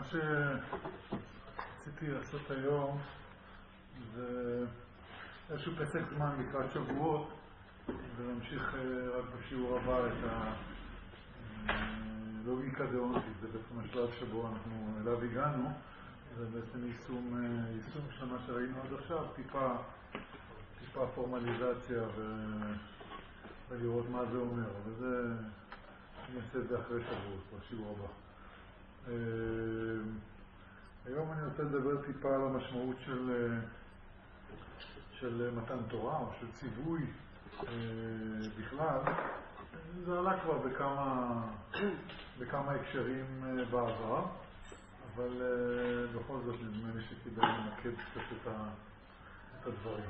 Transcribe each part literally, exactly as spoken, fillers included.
שרציתי לעשות היום זה איזשהו פסק זמן לקראת שבועות ולהמשיך רק בשיעור הבא את הלוגיקה דאונטית. זה בעצם השלב שבו אנחנו אליו הגענו. זה בעצם יישום, יישום שנה שראינו עד עכשיו, טיפה, טיפה פורמליזציה ו... ולראות מה זה אומר. וזה, אני אעשה את זה אחרי שבועות, בשיעור הבא. היום אני רוצה לדבר טיפה על המשמעות של, של מתן תורה או של ציווי בכלל. זה עלה כבר בכמה, בכמה הקשרים בעבר, אבל בכל זאת נדמה לי שכדאי לנקד קצת את, ה, את הדברים.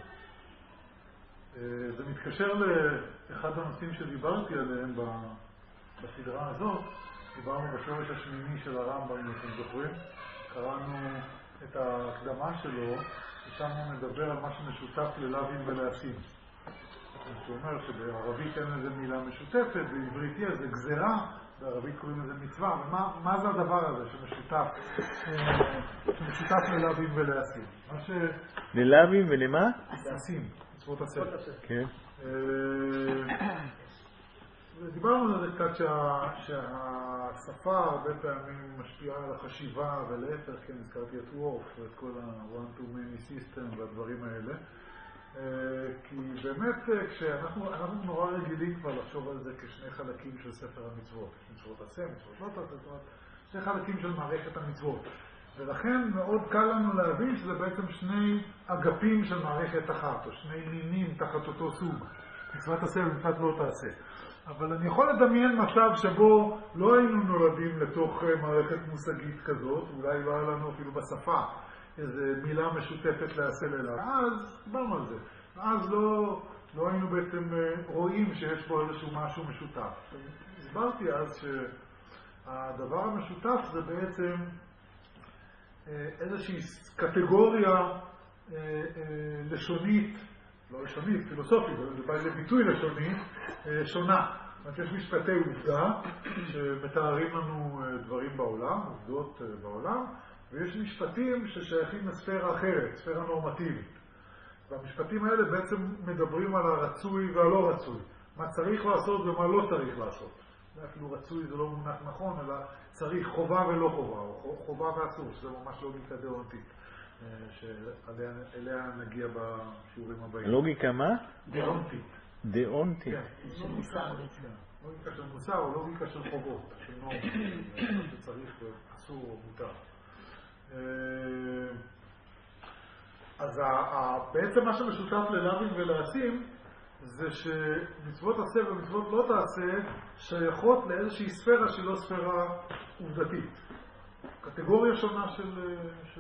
זה מתקשר לאחד הנושאים שדיברתי עליהם בסדרה הזאת. דיברנו בשורש השמיני של הרמב"ם, אם אתם זוכרים. קראנו את ההקדמה שלו, ושם הוא מדבר על מה שמשותף ללווים ולעשים. הוא אומר שבערבית אין לזה מילה משותפת, בעברית יש, זה גזרה, בערבית קוראים לזה מצווה. ומה מה זה הדבר הזה שמשותף, שמשותף ללווים ולעשים? ש... ללווים ולמה? לעשים, מצוות עשה. כן. דיברנו על זה קצת שה, שהשפה הרבה פעמים משפיעה על החשיבה ולהפך, כן, הזכרתי את וורף ואת כל ה-one to many system והדברים האלה. כי באמת כשאנחנו אנחנו נורא רגילים כבר לחשוב על זה כשני חלקים של ספר המצוות. מצוות עשה, מצוות לא תעשה, זאת אומרת, שני חלקים של מערכת המצוות. ולכן מאוד קל לנו להבין שזה בעצם שני אגפים של מערכת אחת, או שני מינים תחת אותו סוג. מצוות עשה ומצוות לא תעשה. אבל אני יכול לדמיין מצב שבו לא היינו נולדים לתוך מערכת מושגית כזאת, אולי לא היה לנו אפילו בשפה איזו מילה משותפת לעשה אליו. אז דיברנו על זה. אז לא, לא היינו בעצם רואים שיש בו איזשהו משהו משותף. הסברתי אז שהדבר המשותף זה בעצם איזושהי קטגוריה לשונית, לא לשונית, פילוסופית, אבל זה בא לביטוי לשוני, שונה. זאת אומרת, יש משפטי עובדה שמתארים לנו דברים בעולם, עובדות בעולם, ויש משפטים ששייכים לספירה אחרת, ספירה נורמטיבית. והמשפטים האלה בעצם מדברים על הרצוי והלא רצוי. מה צריך לעשות ומה לא צריך לעשות. אפילו רצוי זה לא מונח נכון, אלא צריך חובה ולא חובה, או חובה ואסור, שזה ממש לוגיקה דאונטית. שאליה נגיע בשיעורים הבאים. לוגיקה מה? דאונטית. דאונטית. כן, של מוסר. לוגיקה של מוסר או לוגיקה של חובות, של נורמות, שצריך אסור או מותר. אז בעצם מה שמשותף ללווים ולעשים זה שמצוות עשה ומצוות לא תעשה שייכות לאיזושהי ספירה שהיא לא ספירה עובדתית. קטגוריה שונה של, של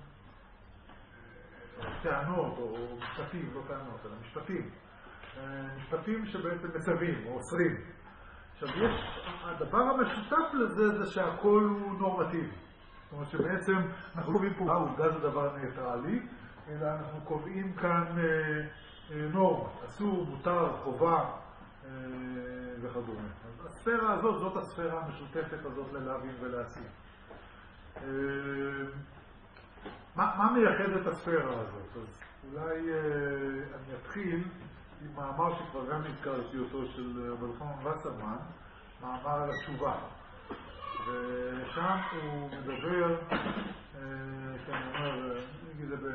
טענות או משפטים, לא טענות, אלא משפטים. משפטים שבעצם מצווים או אוסרים. עכשיו יש, הדבר המשותף לזה זה שהכל הוא נורמטיבי. זאת אומרת שבעצם אנחנו קובעים פה, העובדה זה דבר ניטרלי, אלא אנחנו קובעים כאן נורמה, אסור, מותר, חובה וכדומה. אז הספירה הזאת, זאת הספירה המשותפת הזאת ללווים ולעשים. מה, מה מייחד את הספירה הזאת? אז אולי אני אתחיל עם מאמר שכבר גם הזכרתי אותו של רבי חנן וסרמן, מאמר על התשובה. ושם הוא מדבר, שאני אומר, אני אגיד את זה,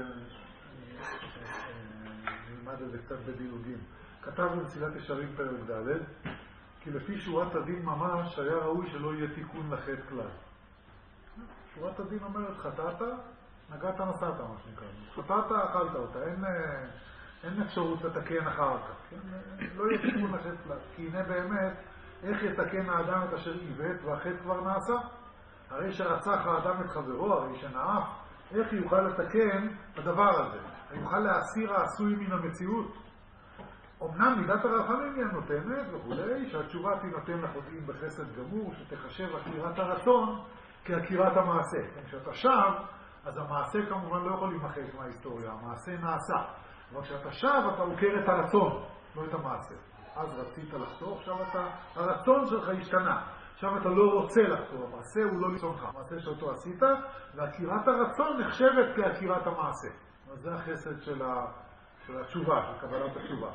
נלמד את זה קצת בדילוגים. כתב במסילת ישרים פרק ד' כי לפי שורת הדין ממש היה ראוי שלא יהיה תיקון לחטא כלל. שורת הדין אומרת, חטאת, נגעת נסעת, מה שנקרא. חטאת, אכלת אותה, אין, אין אפשרות לתקן אחר כך. כן? לא יהיה תיקון לחטא כלל. כי הנה באמת, איך יתקן האדם את אשר עיוות והחטא כבר נעשה? הרי שרצח האדם את חברו, הרי שנאף, איך יוכל לתקן הדבר הזה? יוכל להסיר העשוי מן המציאות? אמנם מידת הרחמים היא הנותנת וכולי, שהתשובה תינתן לחוטאים בחסד גמור, שתחשב עקירת הרצון כעקירת המעשה. כשאתה שב, אז המעשה כמובן לא יכול להימחק מההיסטוריה, המעשה נעשה. אבל כשאתה שב, אתה עוקר את הרצון, לא את המעשה. אז רצית לחתוך, עכשיו אתה, הרצון שלך השתנה. עכשיו אתה לא רוצה לחזור, המעשה הוא לא לצונך, המעשה שאותו עשית, ועקירת הרצון נחשבת כעקירת המעשה. אז זה החסד של, ה... של התשובה, של קבלת התשובה.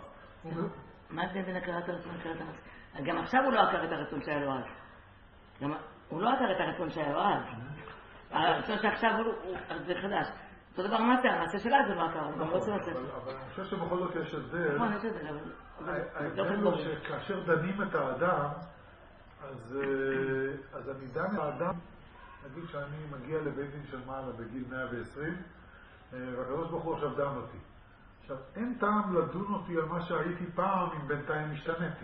מה זה בין עקירת הרצון ועקירת המעשה? גם עכשיו הוא לא עקר את הרצון שהיה לו אז. גם... הוא לא עקר את הרצון שהיה לו אז. הרצון שעכשיו הוא... זה חדש. אותו דבר המעשה, המעשה של אז זה לא עקר, הוא גם לא עושה לעשות. אבל אני חושב שבכל זאת יש הבדל. נכון, יש הבדל, אבל... ההבדל הוא שכאשר דנים את האדם, אז, אז אני דן את האדם, נגיד שאני מגיע לבית דין של מעלה בגיל מאה ועשרים, והקדוש ברוך הוא עכשיו דן אותי. עכשיו, אין טעם לדון אותי על מה שהייתי פעם אם בינתיים השתניתי.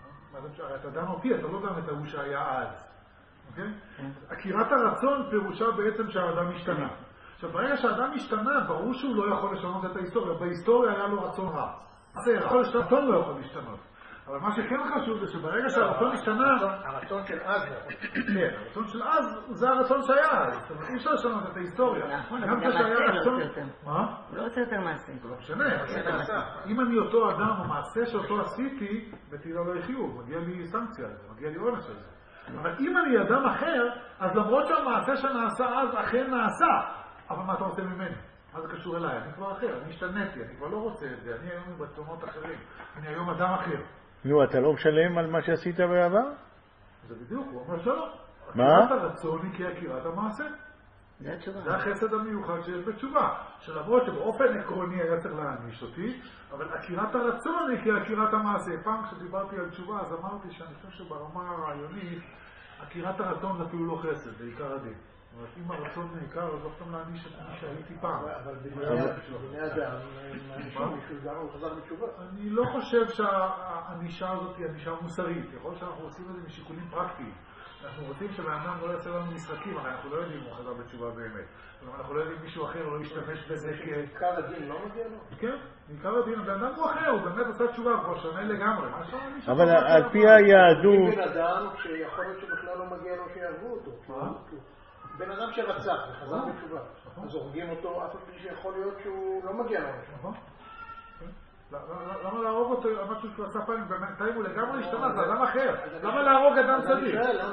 אתה דן אותי, אתה לא דן את ההוא שהיה אז. אוקיי? עקירת הרצון פירושה בעצם שהאדם השתנה. עכשיו, ברגע שהאדם השתנה, ברור שהוא לא יכול לשנות את ההיסטוריה. בהיסטוריה היה לו רצון רע. זה יכול להשתנות, לא יכול להשתנות. אבל מה שכן חשוב זה שברגע שהרצון השתנה... הרצון של אז, כן, הרצון של אז זה הרצון שהיה אז. זאת אומרת, אי אפשר לשנות את ההיסטוריה. נכון, אבל גם מעשה לא עושה יותר. מה? הוא לא עושה יותר מעשה. זה לא משנה. אם אני אותו אדם, המעשה שאותו עשיתי, בתהילה לא יחיו, מגיע לי סנקציה על זה, מגיע לי עונש על זה. אבל אם אני אדם אחר, אז למרות שהמעשה שנעשה אז אכן נעשה, אבל מה אתה רוצה ממני? מה זה קשור אליי? אני כבר אחר, אני השתניתי, אני כבר לא רוצה את זה, אני היום ברצונות אחרים, אני היום אדם אחר. נו, אתה לא משלם על מה שעשית בעבר? זה בדיוק, הוא אומר שלא. מה? עקירת הרצון היא כעקירת המעשה. זה התשובה. זה החסד המיוחד שיש בתשובה. שלמרות שבאופן עקרוני היה צריך להעניש אותי, אבל עקירת הרצון היא כעקירת המעשה. פעם כשדיברתי על תשובה, אז אמרתי שאני חושב שברמה הרעיונית, עקירת הרצון זה אפילו לא חסד, זה עיקר הדין. זאת אומרת, אם הרצון נעיקר, אז לא יכולים להעניש את מי שהייתי פעם. אבל בני אדם, הוא חזר בתשובה. אני לא חושב שהענישה הזאת היא ענישה מוסרית. יכול להיות שאנחנו עושים את זה משיקולים פרקטיים. אנחנו רוצים שבאדם לא יעשה לנו משחקים, אבל אנחנו לא יודעים אם הוא חזר בתשובה באמת. אנחנו לא יודעים מישהו אחר לא ישתמש בזה כ... עיקר הדין לא מגיע לו? כן, עיקר הדין, הבן הוא אחר, הוא באמת עושה תשובה, הוא כבר שונה לגמרי. אבל על פי היהדות... בן אדם שיכול להיות שבכלל לא מגיע לו שיהרגו אותו. מה? בן אדם שרצח וחזר בתשובה, אז הורגים אותו אף פעם שיכול להיות שהוא לא מגיע לו. נכון. למה להרוג אותו, משהו שהוא עשה פעמים, בינתיים הוא לגמרי השתנה, זה אדם אחר. למה להרוג אדם צדיק?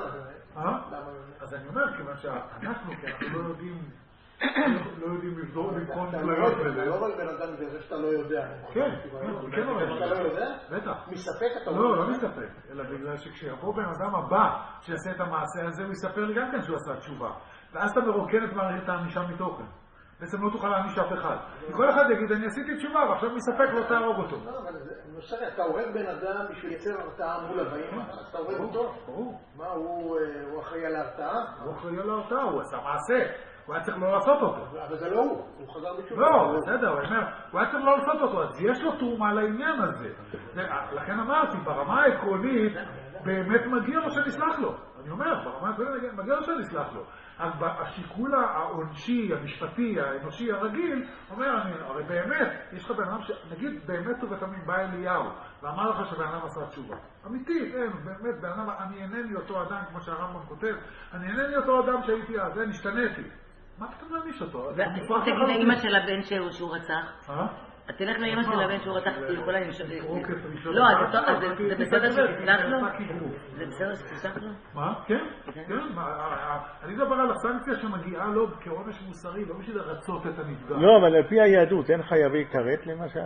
אז אני אומר, כיוון שאנחנו, כי אנחנו לא יודעים, לא יודעים לבחון כליות בזה. אתה לא רואה בן אדם בזה שאתה לא יודע. כן, כן. אתה לא יודע? בטח. מספק אתה לא לא, לא מספק, אלא בגלל שכשיבוא בן אדם הבא שיעשה את המעשה הזה, הוא יספר לי גם כן שהוא עשה תשובה. ואז אתה מרוקן את מערכת הענישה מתוכן. בעצם לא תוכל להעניש אף אחד. כל אחד יגיד, אני עשיתי תשובה, ועכשיו מספק לא תהרוג אותו. לא, אבל זה, אתה הורג בן אדם בשביל לייצר הרתעה מול הבאים, אז אתה הורג אותו? ברור. מה, הוא אחראי על ההרתעה? הוא אחראי על ההרתעה, הוא עשה מעשה. הוא היה צריך לא לעשות אותו. אבל זה לא הוא, הוא חזר בתשובה. לא, בסדר, הוא אומר, הוא היה צריך לא לעשות אותו, אז יש לו תרומה לעניין הזה. לכן אמרתי, ברמה העקרונית, באמת מגיע לו שנסלח לו. אני אומר, ברמה העקרונית מגיע לו שנסלח לו. אז השיקול העונשי, המשפטי, האנושי, הרגיל, אומר, אני, הרי באמת, יש לך בן אדם שנגיד, באמת ובתמים בא אליהו, ואמר לך שבן אדם עשה תשובה. אמיתית, אין, באמת, בן אדם, אני אינני אותו אדם, כמו שהרמב"ם כותב, אני אינני אותו אדם שהייתי אז, אין, השתניתי. מה פתאום להעניש אותו? תגיד לאמא של הבן שהוא רצח. אה? תלך לאמא של הבן שהוא רצח, היא יכולה למשל... לא, לא, זה בסדר שתסלח לו? זה בסדר שתסלח לו? מה? כן, כן. אני מדבר על הסנקציה שמגיעה לו כעונש מוסרי, לא בשביל לרצות את הנפגע. לא, אבל על פי היהדות אין חייבי כרת למשל?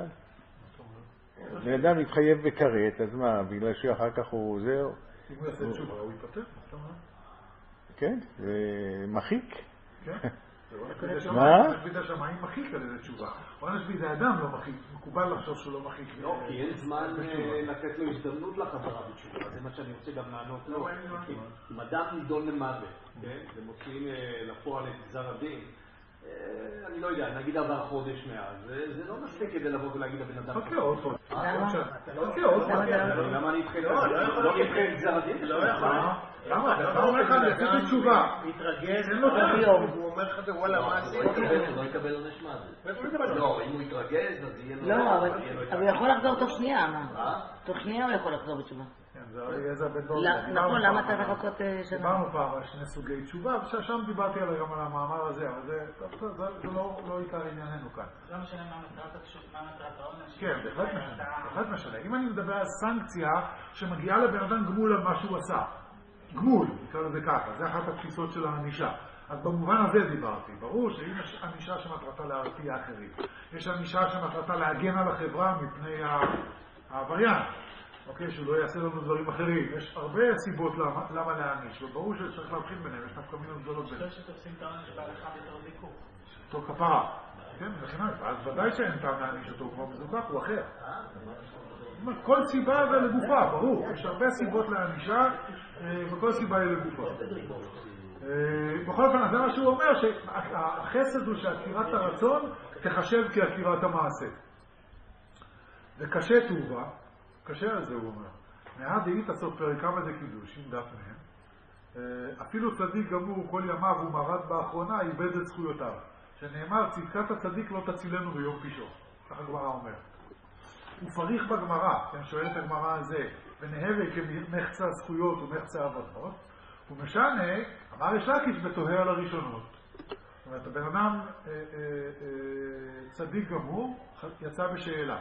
בן אדם מתחייב בכרת, אז מה, בגלל שאחר כך הוא זהו? אם הוא יעשה תשובה, הוא יפטר. כן, זה מחיק. כן. מה? עונש בידי השמיים מחיק על איזה תשובה. עונש בידי אדם לא מחיק. מקובל לחשוב שהוא לא מחיק. לא, כי אין זמן לתת לו הזדמנות לחזרה בתשובה. זה מה שאני רוצה גם לענות לו. אם אדם נידון למוות, ומוציאים לפועל את גזר הדין, אני לא יודע, נגיד עבר חודש מאז, זה לא מספיק כדי לבוא ולהגיד לבן אדם. חכה עוד חודש. למה? חכה עוד חודש. למה אני אתחיל? לא נתחיל את גזר הדין? לא יכול. למה? אתה אומר לך, אני עשיתי תשובה. מתרגז, אין לו תשובה. הוא אומר לך, וואלה, מה עשית? לא יקבל עונש מוות. לא, אם הוא יתרגז, אז יהיה לו... לא, אבל הוא יכול לחזור תוך שנייה, מה? תוך שנייה הוא יכול לחזור בתשובה. זה אליעזר בן דוד. נכון, למה אתה לחכות שנה? דיברנו פעם על שני סוגי תשובה, ושם דיברתי עליי גם על המאמר הזה, אבל זה לא עיקר ענייננו כאן. לא משנה מה מטרת העונש. כן, בהחלט משנה, בהחלט משנה. אם אני מדבר על סנקציה שמגיעה לבן אדם גמול על מה שהוא עשה, גמול, נקרא לזה ככה, זה אחת התפיסות של הענישה. אז במובן הזה דיברתי, ברור שאם יש ענישה שמטרתה להרתיע אחרים, יש ענישה שמטרתה להגן על החברה מפני העבריין, אוקיי, שהוא לא יעשה לנו דברים אחרים. יש הרבה סיבות למה, למה להעניש, וברור שצריך להבחין ביניהם, יש נפקא מינות גדולות ביניהם. חושב שתופסים את העונש בהלכה בתור זיכוך. אותו כפרה, כן, וכן, אז ודאי שאין טעם להעניש אותו, כמו מזוכח, הוא אחר. כל סיבה ולגופה, ברור, יש הרבה סיבות להענישה, וכל סיבה היא לגופה. בכל אופן, זה מה שהוא אומר, שהחסד הוא שעקירת הרצון תחשב כעקירת המעשה. וקשה טובה, קשה על זה הוא אומר, מעד דאית הסוף פרק כמה זה קידוש, עם דף מהם, אפילו צדיק גמור כל ימיו ומרד באחרונה איבד את זכויותיו, שנאמר צדקת הצדיק לא תצילנו ביום פישו, כך הגמרא אומרת. הוא פריך בגמרא, כן, שואלת הגמרא על זה, ונהווה כמחצה זכויות ומחצה עבודות, ומשנה, אמר יש לקיש בתוהה על הראשונות. זאת אומרת, הבן אדם אה, אה, אה, צדיק גמור, יצא בשאלה.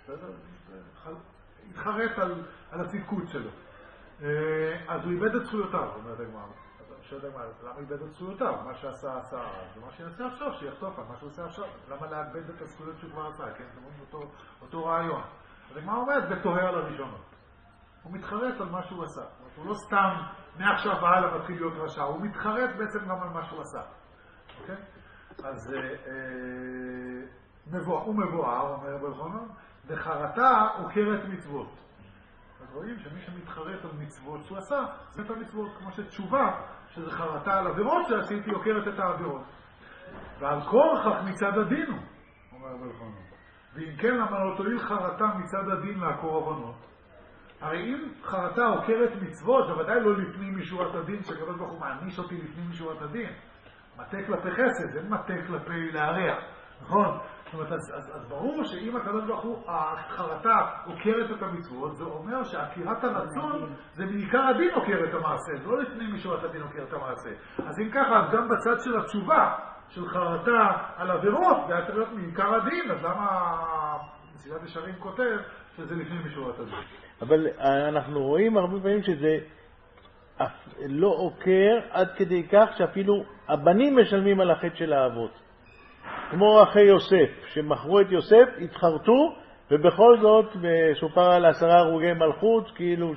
התחרט על, על הצדקות שלו. אה, אז הוא איבד את זכויותיו, אומרת הגמרא. שואלת הגמרא, למה איבד את זכויותיו? מה שעשה עשה, ומה שיעשה עכשיו, שיחטוף על מה שהוא עושה עכשיו. למה לאבד את הזכויות שהוא כבר עשה? כן, זה אותו, אותו רעיון. אז הגמרא אומרת, בתוהה על הראשונות. הוא מתחרט על מה שהוא עשה. הוא לא סתם מעכשיו והלאה מתחיל להיות רשע, הוא מתחרט בעצם גם על מה שהוא עשה. אוקיי? אז אה, אה, מבוא, הוא מבואר, אומר בלחונון, וחרטה עוקרת מצוות. אז רואים שמי שמתחרט על מצוות שהוא עשה, זה את המצוות, כמו שתשובה, שזה חרטה על עבירות שעשיתי, עוקרת את העבירות. ועל כורחך מצד הדין הוא, אומר בלחונון. ואם כן, למה לא תועיל חרטה מצד הדין לעקור עוונות? הרי אם חרטה עוקרת מצוות, זה ודאי לא לפנים משורת הדין, שהקדוש ברוך הוא מעניש אותי לפנים משורת הדין. מטה כלפי חסד, זה מטה כלפי להריח, נכון? זאת אומרת, אז, אז, אז ברור שאם הקדוש ברוך הוא, החרטה עוקרת את המצוות, זה אומר שעקירת הרצון זה בעיקר הדין עוקר את המעשה, זה לא לפנים משורת הדין עוקר את המעשה. אז אם ככה, אז גם בצד של התשובה, של חרטה על עבירות, זה היה צריך להיות מעיקר הדין, אז למה מסילת ישרים כותב שזה לפנים משורת הדין? אבל אנחנו רואים הרבה פעמים שזה לא עוקר עד כדי כך שאפילו הבנים משלמים על החטא של האבות. כמו אחי יוסף, שמכרו את יוסף, התחרטו, ובכל זאת שופר על עשרה הרוגי מלכות, כאילו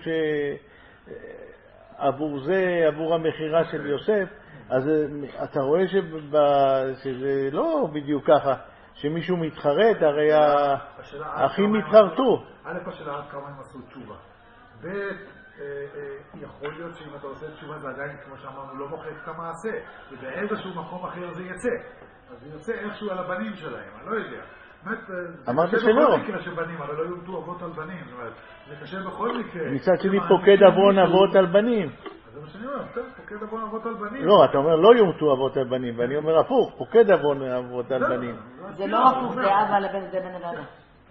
שעבור זה, עבור המחירה של יוסף, אז אתה רואה שזה לא בדיוק ככה. שמישהו מתחרט, הרי האחים מתחרטו. א', השאלה עד כמה הם עשו תשובה. ב', יכול להיות שאם אתה עושה תשובה זה עדיין, כמו שאמרנו, לא מוחק את המעשה, ובאיזשהו מקום אחר זה יצא. אז זה יוצא איכשהו על הבנים שלהם, אני לא יודע. אמרת שלא. זה קשה בכל מקרה שבנים, אבל לא יומתו אבות על בנים. זאת אומרת, זה קשה בכל מקרה. מצד שני פוקד עוון אבות על בנים. זה מה שאני אומר, פוקד עוון אבות על בנים. לא, אתה אומר לא יומתו אבות על בנים, ואני אומר הפוך, פוקד עוון אבות על בנים. זה לא הפוך, זה אבא לבן זה בן אדם.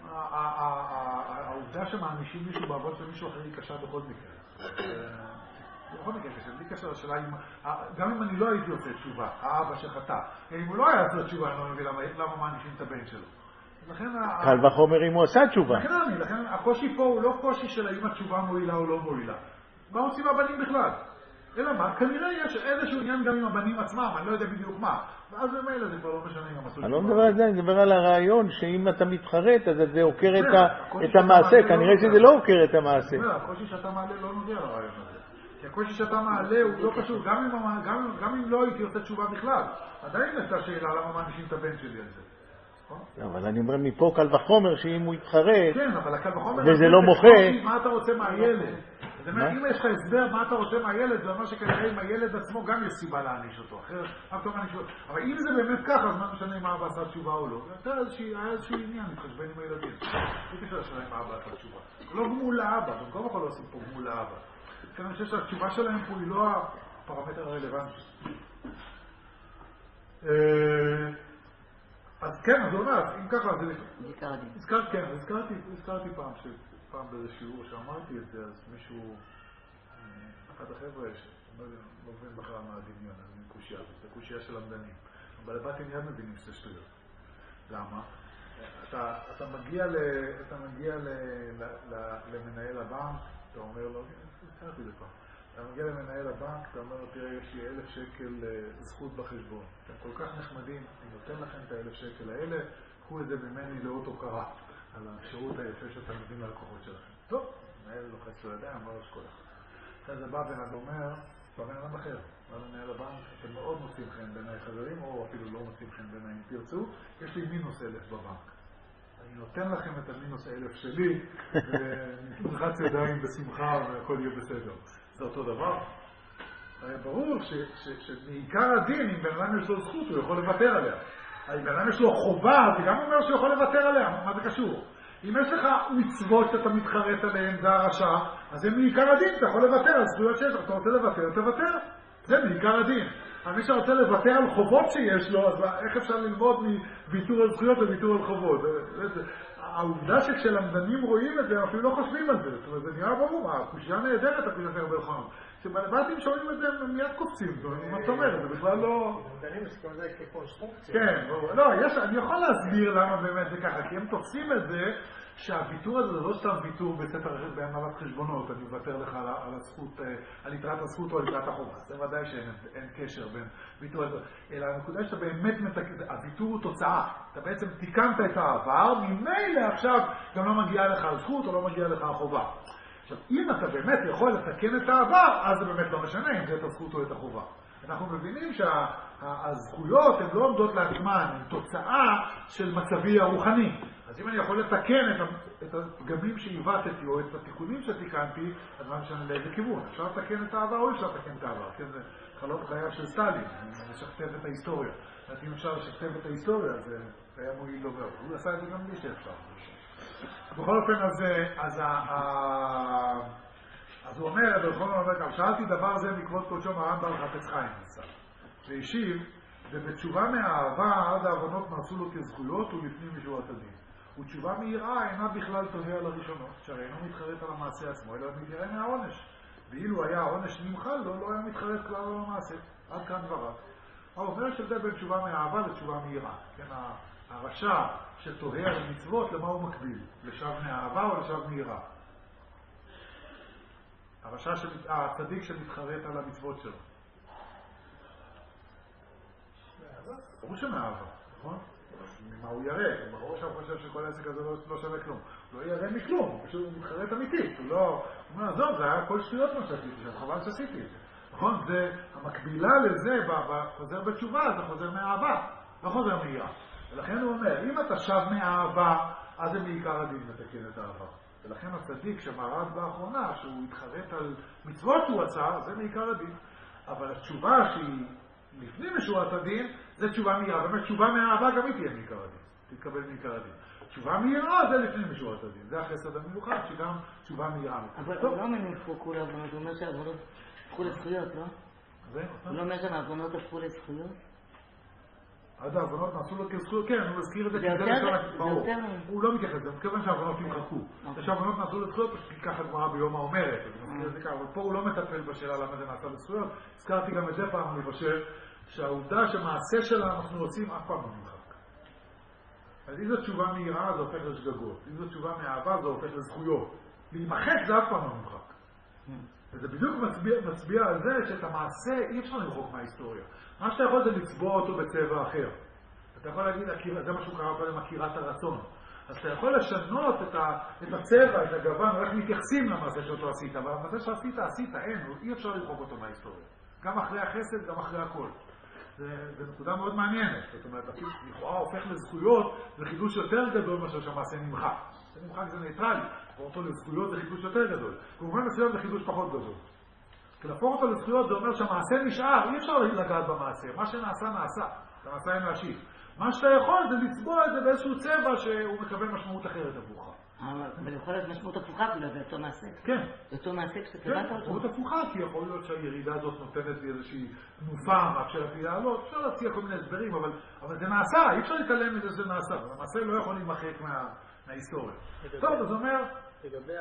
העובדה שמענישים מישהו באבות של מישהו אחר היא קשה בכל מקרה. בכל מקרה קשה, בלי קשר לשאלה, גם אם אני לא הייתי עושה תשובה, האבא שחטא, אם הוא לא היה עושה תשובה, אני לא מבין למה מענישים את הבן שלו. קל וחומר אם הוא עשה תשובה. לכן הקושי פה הוא לא קושי של האם התשובה מועילה או לא מועילה. מה עושים הבנים בכלל? אלא מה? כנראה יש איזשהו עניין גם עם הבנים עצמם, אני לא יודע בדיוק מה. ואז במילא זה כבר לא משנה אם עשו תשובה. אני לא מדבר על זה, אני מדבר על הרעיון שאם אתה מתחרט, אז זה עוקר את המעשה. כנראה שזה לא עוקר את המעשה. הקושי שאתה מעלה לא נוגע לרעיון הזה. כי הקושי שאתה מעלה הוא לא קשור, גם אם לא הייתי עושה תשובה בכלל. עדיין הייתה שאלה למה מענישים את הבן שלי על זה. אבל אני אומר מפה קל וחומר שאם הוא יתחרט, כן, אבל הקל וחומר וזה לא מוחה. מה אתה רוצה מהילד? זאת אומרת, אם יש לך הסבר מה אתה רוצה מהילד, זה אומר שכנראה עם הילד עצמו גם יש סיבה להעניש אותו. אחרת, אף פעם מעניש אותו. אבל אם זה באמת ככה, אז מה משנה אם האבא עשה תשובה או לא? היה איזשהו עניין להתחשבן עם הילדים. זה קשה לשאלה אם האבא עשה תשובה. לא גמול לאבא, גם כל יכול לעשות פה גמול לאבא. כי אני חושב שהתשובה שלהם פה היא לא הפרמטר הרלוונטי. אז כן, אז אומר, אם ככה, הזכרתי, כן, הזכרתי פעם, פעם באיזה שיעור שאמרתי את זה, אז מישהו, אחד החבר'ה, לא מבין בכלל מה הדמיון, אז אני קושיה, זה קושיה של המדנים. אבל לבטים יד מבינים שזה שטויות. למה? אתה, אתה מגיע, ל, אתה מגיע ל, ל, ל, למנהל הבנק, אתה אומר לו, הזכרתי זה פעם, אתה מגיע למנהל הבנק, אתה אומר לו, תראה, יש לי אלף שקל זכות בחשבון. אתם כל כך נחמדים, אני נותן לכם את האלף שקל האלה, קחו את זה ממני לאות הוקרה, על השירות היפה שאתם נותנים ללקוחות שלכם. טוב, מנהל לוחץ לו ידיים, אמר לו שכולך. אחרי זה בא בן אדם אומר, בבן אדם אחר, בא למנהל הבנק, אתם מאוד מוצאים חן בעיניי חברים, או אפילו לא מוצאים חן בעיניי, אם תרצו, יש לי מינוס אלף בבנק. אני נותן לכם את המינוס אלף שלי, ונלחץ ידיים בשמחה והכל יהיה בסדר. זה אותו דבר. ברור שמעיקר הדין, אם בן אדם יש לו זכות, הוא יכול לוותר עליה. אם בן אדם יש לו חובה, זה גם אומר שהוא יכול לוותר עליה. מה זה קשור? אם יש לך מצוות שאתה מתחרט עליהן, זה הרשע, אז זה מעיקר הדין, אתה יכול לוותר על זכויות שיש לך. אתה רוצה לוותר, תוותר. זה מעיקר הדין. אבל מי שרוצה לוותר על חובות שיש לו, אז איך אפשר ללמוד מוויתור על זכויות לוויתור על חובות? העובדה שכשלמדנים רואים את זה, הם אפילו לא חושבים על זה. זאת אומרת, זה נראה ברור, הקושייה נהדרת, הקושייה נהדרת בלחון. כשבלבטים שומעים את זה, הם מיד קופצים. מה זאת אומרת? זה בכלל לא... למדנים מסכים את זה כקונסטרוקציה. כן, לא, אני יכול להסביר למה באמת זה ככה, כי הם תופסים את זה שהוויתור הזה זה לא סתם ויתור בספר אחר בהנהלת חשבונות, אני מוותר לך על הזכות, על יתרת הזכות או על יתרת החובה. זה ודאי שאין קשר בין ויתור לזה. אלא הנקודה שאתה באמת מתקן, הוויתור הוא תוצאה. אתה בעצם תיקנת את העבר, ממילא עכשיו גם לא מגיעה לך הזכות או לא מגיעה לך החובה. עכשיו, אם אתה באמת יכול לתקן את העבר, אז זה באמת לא משנה אם זה את הזכות או את החובה. אנחנו מבינים שהזכויות הן לא עומדות לעצמן, הן תוצאה של מצבי הרוחני. אז אם אני יכול לתקן את הפגמים שהיוותתי או את התיקונים שתיקנתי, אז מה משנה לאיזה כיוון? אפשר לתקן את העבר או אפשר לתקן את העבר? כן, זה חלום חייו של סטלין, לשכתב את ההיסטוריה. אם אפשר לשכתב את ההיסטוריה, זה היה מועיל לא מאוד. הוא עשה את זה גם בלי שאפשר. בכל אופן, אז, אז, אז הוא אומר, בכל אופן, שאלתי דבר זה מכבוד קודשו מרן בעל חפץ חיים, והשיב, ובתשובה מהאהבה עד ההבנות נעשו לו כזכויות ולפנים משורת הדין. ותשובה מהיראה אינה בכלל תוהה על הראשונות, שהרי אינו מתחרט על המעשה עצמו, אלא מתיירא מהעונש. ואילו היה העונש נמחל לו, לא היה מתחרט כלל על המעשה. עד כאן דבריו. הוא אומר שזה בין תשובה מהאהבה לתשובה מהיראה. כן, הרשע שתוהה על מצוות, למה הוא מקביל? לשב מהאהבה או לשב מהיראה? הרשע, שמת... הצדיק שמתחרט על המצוות שלו. ברור שמאהבה, נכון? ממה הוא ירא? ברור שהוא חושב שכל העסק הזה לא, לא שווה כלום. הוא לא ירא מכלום, הוא פשוט מתחרט אמיתית. הוא לא... הוא אומר, עזוב, זה היה כל שטויות מה שעשיתי, חבל שעשיתי את זה. נכון? זה המקבילה לזה, בחוזר בתשובה, זה חוזר מאהבה, לא חוזר מהירה. ולכן הוא אומר, אם אתה שב מאהבה, אז זה מעיקר הדין לתקן את האהבה. ולכן הצדיק שמרד באחרונה, שהוא התחרט על מצוות שהוא עשה, זה מעיקר הדין. אבל התשובה שהיא לפנים משורת הדין, זה תשובה מהירה. באמת תשובה מהאהבה גם היא תהיה מעיקר הדין. תתקבל מעיקר הדין. תשובה מהירה זה לפנים משורת הדין. זה החסד המיוחד שגם תשובה מהירה. אבל הוא לא מניף פה כול העוונות, הוא אומר שהעוונות הפכו לזכויות, לא? הוא לא אומר שהעוונות הפכו לזכויות? עד העוונות נעשו לו כזכויות, כן, הוא מזכיר את זה כדי לשאול, ברור. הוא לא מתייחס, זה מתכוון שהעוונות ימחקו. שהעוונות נעשו לזכויות, כי ככה גמרא ביום האומרת, אבל פה הוא לא מטפל בשאלה למה זה נעשה לזכויות. הזכרתי גם את זה פעם, אני חושב, שהעובדה שמעשה שלה אנחנו עושים אף פעם לא נמחק. אז אם זו תשובה מהירה, זה הופך לשגגות. אם זו תשובה מאהבה, זה הופך לזכויות. להימחק זה אף פעם לא נמחק. וזה בדיוק מצביע, מצביע על זה שאת המעשה אי אפשר למחוק מההיסטוריה. מה שאתה יכול זה לצבוע אותו בצבע אחר. אתה יכול להגיד, זה מה שהוא קרא קודם, הכירת הרצון. אז אתה יכול לשנות את, ה, את הצבע, את הגוון, איך מתייחסים למעשה שאותו עשית. אבל המעשה שעשית, עשית, אין, אי אפשר למחוק אותו מההיסטוריה. גם אחרי החסד, גם אחרי הכל. זה, זה נקודה מאוד מעניינת. זאת אומרת, לכאורה הופך לזכויות, זה חידוש יותר גדול מאשר שהמעשה נמחק. זה נמחק זה נייטרלי, להפוך אותו לזכויות זה חידוש יותר גדול. כמובן מסוים זה חידוש פחות גדול. כי להפוך אותו לזכויות זה אומר שהמעשה נשאר, אי אפשר לגעת במעשה. מה שנעשה נעשה, המעשה אין להשיב. מה שאתה יכול זה לצבוע את זה באיזשהו צבע שהוא מקבל משמעות אחרת עבורך. אבל יכול להיות משמעות הפוכה, זה אותו מעשה. כן. זה אותו מעשה כשאתה כן, קראת אותו. משמעות הפוכה, כי יכול להיות שהירידה הזאת נותנת לי איזושהי תנופה, מאפשרת לי לעלות, אפשר להציע כל מיני הסברים, אבל, אבל זה נעשה, אי אפשר להתעלם מזה שזה נעשה. המעשה לא יכול להימחק מה, מההיסטוריה. טוב, אז אומר... לגבי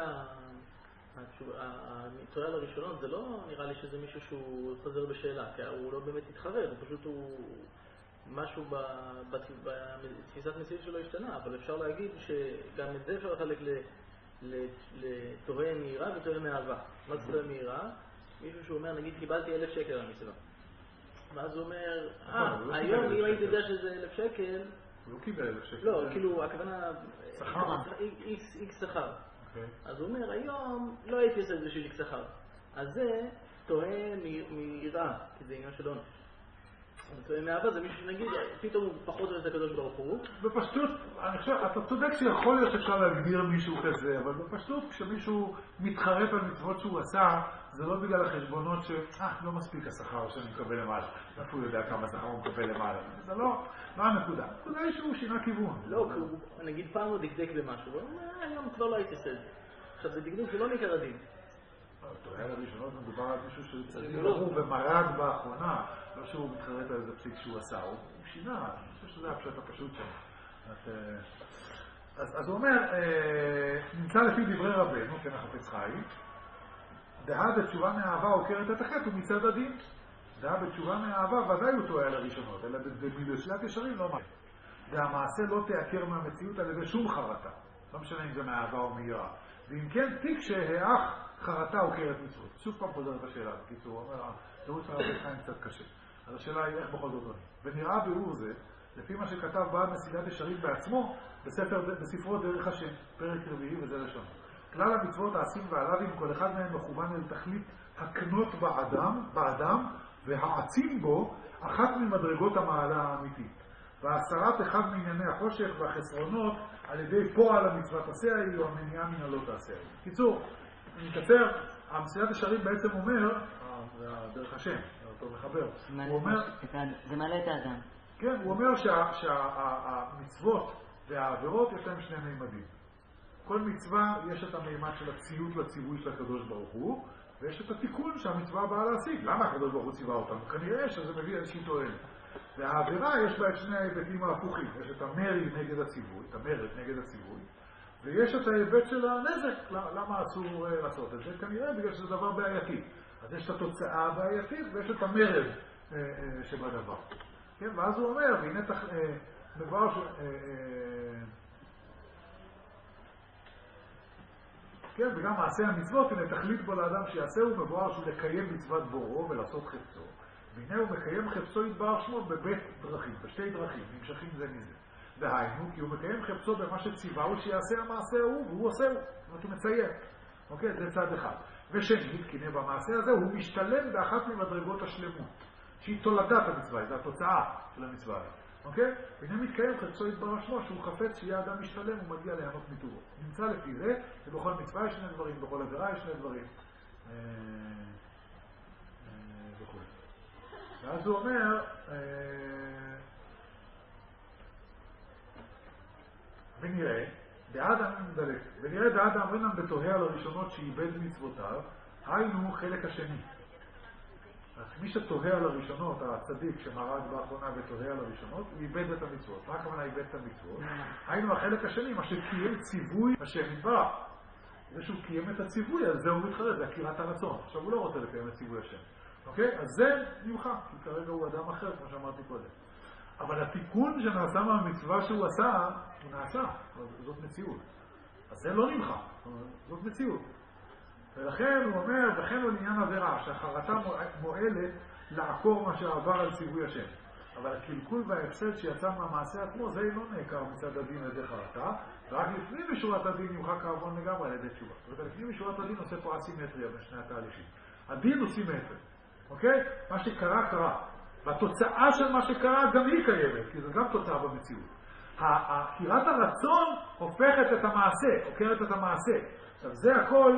המצויה לראשונות, זה לא נראה לי שזה מישהו שהוא חוזר בשאלה, כי הוא לא באמת התחרר, הוא פשוט הוא... משהו בתפיסת מציאות שלו השתנה, אבל אפשר להגיד שגם את זה אפשר לחלק לתוהה מהירה ותוהה מאהבה. מה זה תוהה מהירה? מישהו שאומר, נגיד, קיבלתי אלף שקל על המצווה. ואז הוא אומר, אה, היום אם הייתי יודע שזה אלף שקל... הוא לא קיבל אלף שקל. לא, כאילו, הכוונה... שכר. איקס שכר. אז הוא אומר, היום לא הייתי עושה את זה של איקס שכר. אז זה טועה מיראה, כי זה עניין של עונש. מאהבה זה מישהו שנגיד, פתאום הוא פחות אוהב את הקדוש ברוך הוא. בפשטות, אני חושב, אתה צודק שיכול להיות שאפשר להגדיר מישהו כזה, אבל בפשטות כשמישהו מתחרט על מצוות שהוא עשה, זה לא בגלל החשבונות ש... אה, לא מספיק השכר שאני מקבל למעלה. איפה הוא יודע כמה שכר הוא מקבל למעלה? זה לא, לא הנקודה. הנקודה היא שהוא שינה כיוון. לא, נגיד פעם הוא דקדק במשהו, הוא אומר, היום כבר לא הייתי עושה את זה. עכשיו זה דקדוק, זה לא נקרא דין. תוהה לראשונות מדובר על מישהו שצריך לרור ומרד באחרונה, לא שהוא מתחרט על איזה פסיק שהוא עשה, הוא שינה, אני חושב שזה הפשט הפשוט שם. אז הוא אומר, נמצא לפי דברי רבנו, כן החפץ חיים, דעה בתשובה מאהבה עוקרת את החטא ומצד הדין. דעה בתשובה מאהבה ודאי הוא טועה לראשונות, אלא במילושלת ישרים לא מעט. והמעשה לא תעקר מהמציאות על ידי שום חרטה, לא משנה אם זה מאהבה או מיראה. ואם כן, תיק שהאח חרטה עוקרת מצוות. שוב פעם חוזרת השאלה, בקיצור, הוא אומר, תראו של הרבי חיים קצת קשה. אז השאלה היא איך בכל זאת עונים. ונראה ביאור זה, לפי מה שכתב בעל מסילת ישרים בעצמו, בספר, בספרו דרך השם, פרק רביעי וזה לשון. כלל המצוות העשים והלאווים, כל אחד מהם מכוון אל תכלית הקנות באדם, באדם והעצים בו אחת ממדרגות המעלה האמיתית. והסרת אחד מענייני החושך והחסרונות על ידי פועל המצוות עשה היא או המניעה מן הלא תעשה. קיצור, אני מקצר, המסילת ישרים בעצם אומר, דרך השם, אותו מחבר, הוא אומר... זה מעלה את האדם. כן, הוא אומר שהמצוות והעבירות יש להם שני מימדים. כל מצווה יש את המימד של הציות לציווי של הקדוש ברוך הוא, ויש את התיקון שהמצווה באה להשיג. למה הקדוש ברוך הוא ציווה אותנו? כנראה שזה מביא איזושהי תועלת. והעבירה יש בה את שני ההיבטים ההפוכים. יש את המרי נגד הציווי, את המרד נגד הציווי, ויש את ההיבט של הנזק. למה אסור לעשות את זה? כנראה בגלל שזה דבר בעייתי. אז יש את התוצאה הבעייתית ויש את המרד שבדבר. כן, ואז הוא אומר, והנה תח... דבר ש... כן, וגם מעשה המצוות, הנה תחליט בו לאדם שיעשה הוא מבואר שהוא לקיים מצוות בורו ולעשות חפצו. והנה הוא מקיים חפצו יתברך שמו בבית דרכים, בשתי דרכים, נמשכים זה מזה. דהיינו, כי הוא מקיים חפצו במה שציווה הוא שיעשה המעשה הוא, והוא עושה הוא. זאת אומרת, הוא מציין. אוקיי? זה צד אחד. ושנית, כי במעשה הזה הוא משתלם באחת ממדרגות השלמות, שהיא תולדת המצווה, זו התוצאה של המצווה. אוקיי? והנה מתקיים חפצו יתברך שמו, שהוא חפץ שיהיה אדם משתלם ומגיע ליהנות מטובו. נמצא לפי זה, שבכל מצווה יש שני דברים, בכל עבירה יש שני דברים. וכו'. ואז הוא אומר, ונראה, דאדם מדלק, ונראה דאדם אמרינם בתוהה על הראשונות שאיבד מצוותיו, היינו חלק השני. אז מי שתוהה על הראשונות, הצדיק שמרד באחרונה ותוהה על הראשונות, הוא איבד את המצוות. מה הכוונה איבד את המצוות? היינו החלק השני, מה שקיים ציווי השם יתברך. זה שהוא קיים את הציווי, אז זה הוא מתחרט, זה הכירת הרצון. עכשיו הוא לא רוצה לקיים את ציווי השם. אוקיי? אז זה נמחק, כי כרגע הוא אדם אחר, כמו שאמרתי קודם. אבל התיקון שנעשה מהמצווה שהוא עשה, הוא נעשה. זאת מציאות. אז זה לא נמחק. זאת מציאות. ולכן הוא אומר, וכן הוא לעניין עבירה, שהחרטה מועלת לעקור מה שעבר על ציווי השם. אבל הקלקול וההפסד שיצא מהמעשה עצמו, זה לא נעקר מצד הדין על ידי חרטה, ורק לפני משורת הדין ימחק העוון לגמרי על ידי תשובה. זאת אומרת, לפני משורת הדין עושה פה אסימטריה בין שני התהליכים. הדין הוא סימטרי, אוקיי? מה שקרה, קרה. והתוצאה של מה שקרה גם היא קיימת, כי זו גם תוצאה במציאות. הכירת הרצון הופכת את המעשה, עוקרת את המעשה. עכשיו, זה הכל...